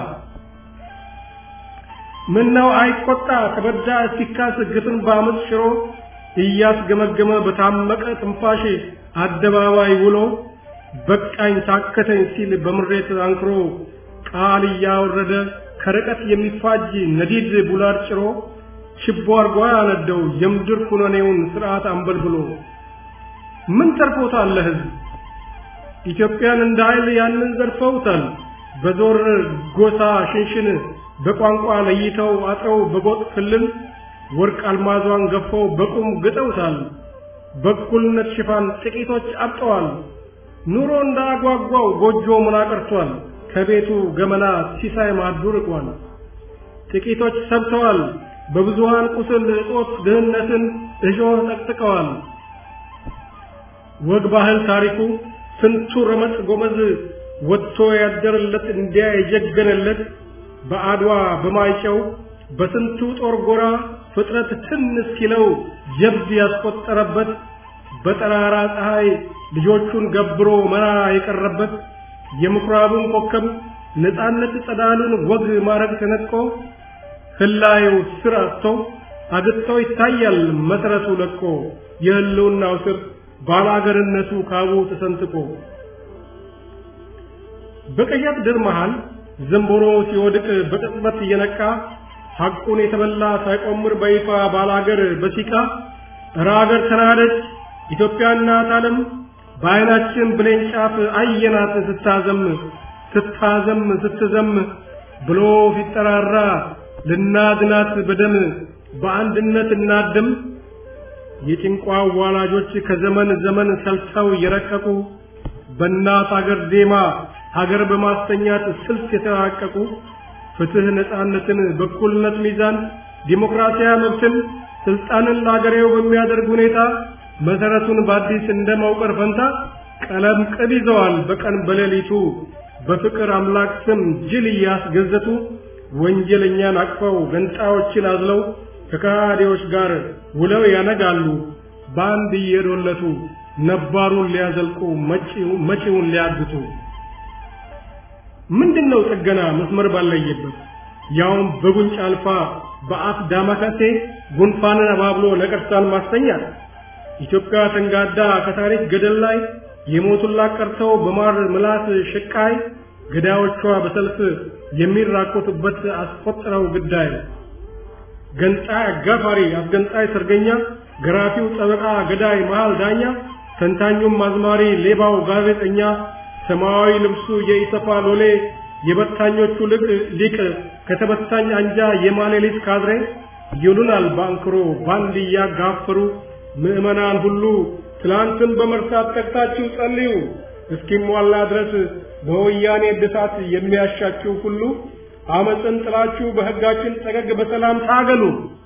ምን ነው አይቆጣ ተበዳ ሲካስ ግፍን ባመጽ ሽሮ እያስገመገመ በታመቀ ትንፋሽ አደባባይ ውሎ በቃኝ ታከተኝ ሲል በምሬት አንክሮ ቃል ያወረደ ከርቀት የሚፋጅ ነዲድ ቡላድ ጭሮ ችቦ አርጓ ያነደው የምድር ኩነኔውን ስርዓት አንበልብሎ ምን ተርፎታል ለህዝብ ኢትዮጵያን እንዳይል ያንን ዘርፈውታል በዞር ጎሳ ሽንሽን በቋንቋ ለይተው አጥረው በጎጥ ክልል ወርቅ አልማዟን ገፈው በቁም ግጠውታል በኩልነት ሽፋን ጥቂቶች አጥተዋል ኑሮ እንዳጓጓው ጎጆ ሙናቀርቷል ከቤቱ ገመና ሲሳይ ማዱ ርቋል ጥቂቶች ሰብተዋል በብዙሃን ቁስል እጦት ድህነትን እሾህ ጠቅጥቀዋል። ወግ ባህል ታሪኩ ስንቱ ረመጥ ጎመዝ ወጥቶ ያደረለት እንዲያ የጀገነለት በአድዋ በማይጨው በስንቱ ጦር ጎራ ፍጥረት ትን እስኪለው ጀብድ ያስቆጠረበት በጠራራ ፀሐይ ልጆቹን ገብሮ መራ የቀረበት የምኩራቡን ኮከብ ነፃነት ጸዳሉን ወግ ማረግ ተነጥቆ ህላዩ ስር አጥቶ አግጥቶ ይታያል መሰረቱ ለቆ የህልውናው ስር ባላገርነቱ ካቡ ተሰንጥቆ በቀያት ድር መሃል ዘንቦሮ ሲወድቅ በቅጽበት እየነቃ ሐቁን የተበላ ሳይቆምር በይፋ ባላገር በሲቃ ራገር ተናደች ኢትዮጵያና ዓለም በአይናችን ብሌን ጫፍ አየናት ስታዘም ስታዘም ስትዘም ብሎ ፊጠራራ ልናድናት በደም በአንድነት እናድም የጭንቋ ዋላጆች ከዘመን ዘመን ሰልተው የረቀቁ በእናት አገር ዜማ ሀገር በማስተኛት ስልት የተራቀቁ ፍትህ ነፃነትን በኩልነት ሚዛን ዲሞክራሲያዊ መብትን ስልጣንን ለአገሬው በሚያደርግ ሁኔታ መሰረቱን በአዲስ እንደማውቀር ፈንታ ቀለም ቅብ ይዘዋል በቀን በሌሊቱ በፍቅር አምላክ ስም ጅል እያስገዘቱ ወንጀለኛን አቅፈው ገንጣዮችን አዝለው ከካዲዎች ጋር ውለው ያነጋሉ ባንድ እየዶለቱ ነባሩን ሊያዘልቁ መጪውን ሊያግቱ ምንድነው ጥገና መስመር ባለየበት ያውም በጉንጭ አልፋ በአፍ ዳማከሴ ጉንፋንን አባብሎ ነቀርሳን ማስተኛት ኢትዮጵያ ተንጋዳ ከታሪክ ገደል ላይ የሞቱላት ቀርተው በማር ምላስ ሽቃይ ገዳዮቿ በሰልፍ የሚራቆቱበት አስቆጥረው ግዳይ ገንጣይ አጋፋሪ አስገንጣይ ሰርገኛ ገራፊው ጠበቃ ገዳይ መሃል ዳኛ ተንታኙም አዝማሪ ሌባው ጋዜጠኛ ሰማያዊ ልብሱ የኢሰፋ ሎሌ የበታኞቹ ልቅ ሊቅ ከተበታኝ አንጃ የማሌሊት ካድሬ ይሉናል ባንክሮ ባንድ እያጋፈሩ ምዕመናን ሁሉ ትላንትን በመርሳት ተግታችሁ ጸልዩ እስኪሟላ ድረስ በወያኔ ድሳት የሚያሻችሁ ሁሉ አመፅን ጥላችሁ በህጋችን ጠገግ በሰላም ታገሉ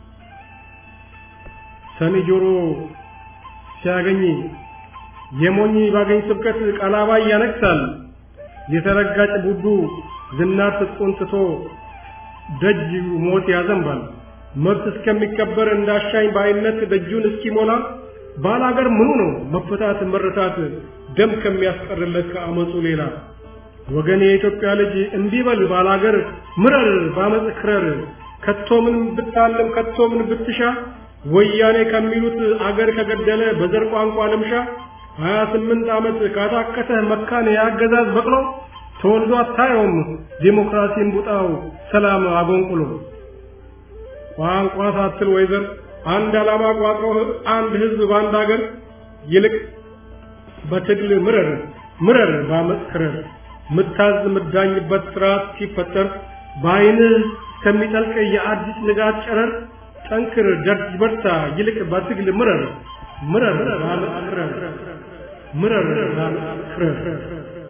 ሰኒ ጆሮ ሲያገኝ የሞኝ ባገኝ ስብከት ቀላባ ያነክሳል የተረጋጭ ቡዱ ዝናር ተቆንጥቶ ደጅ ሞት ያዘንባል መብት እስከሚከበር እንዳሻኝ ባይነት ደጁን እስኪሞላ ባላገር ምኑ ነው መፈታት መረታት ደም ከሚያስቀርለት ከአመፁ ሌላ ወገን የኢትዮጵያ ልጅ እንዲበል ባላገር ምረር ባመጽ ክረር ከቶምን ብታለም ከቶምን ብትሻ ወያኔ ከሚሉት አገር ከገደለ በዘር ቋንቋ ልምሻ ሀያ ስምንት ዓመት ካታከተ መካን ያገዛዝ በቅሎ ተወልዶ አታየውም ዲሞክራሲን ቡጣው ሰላም አጎንቁሎ ቋንቋ ሳትል ወይዘር አንድ ዓላማ ቋጥሮ አንድ ህዝብ ባንድ ሀገር ይልቅ በትግል ምረር ምረር ባመጽ ክረር ምታዝ ምዳኝበት ስርዓት ሲፈጠር ባይን ከሚጠልቅ የአዲስ ንጋት ጨረር ጠንክር ደርጅ በርታ ይልቅ በትግል ምረር ምረር ባመጽ ክረር ምረር ባመጽ ክረር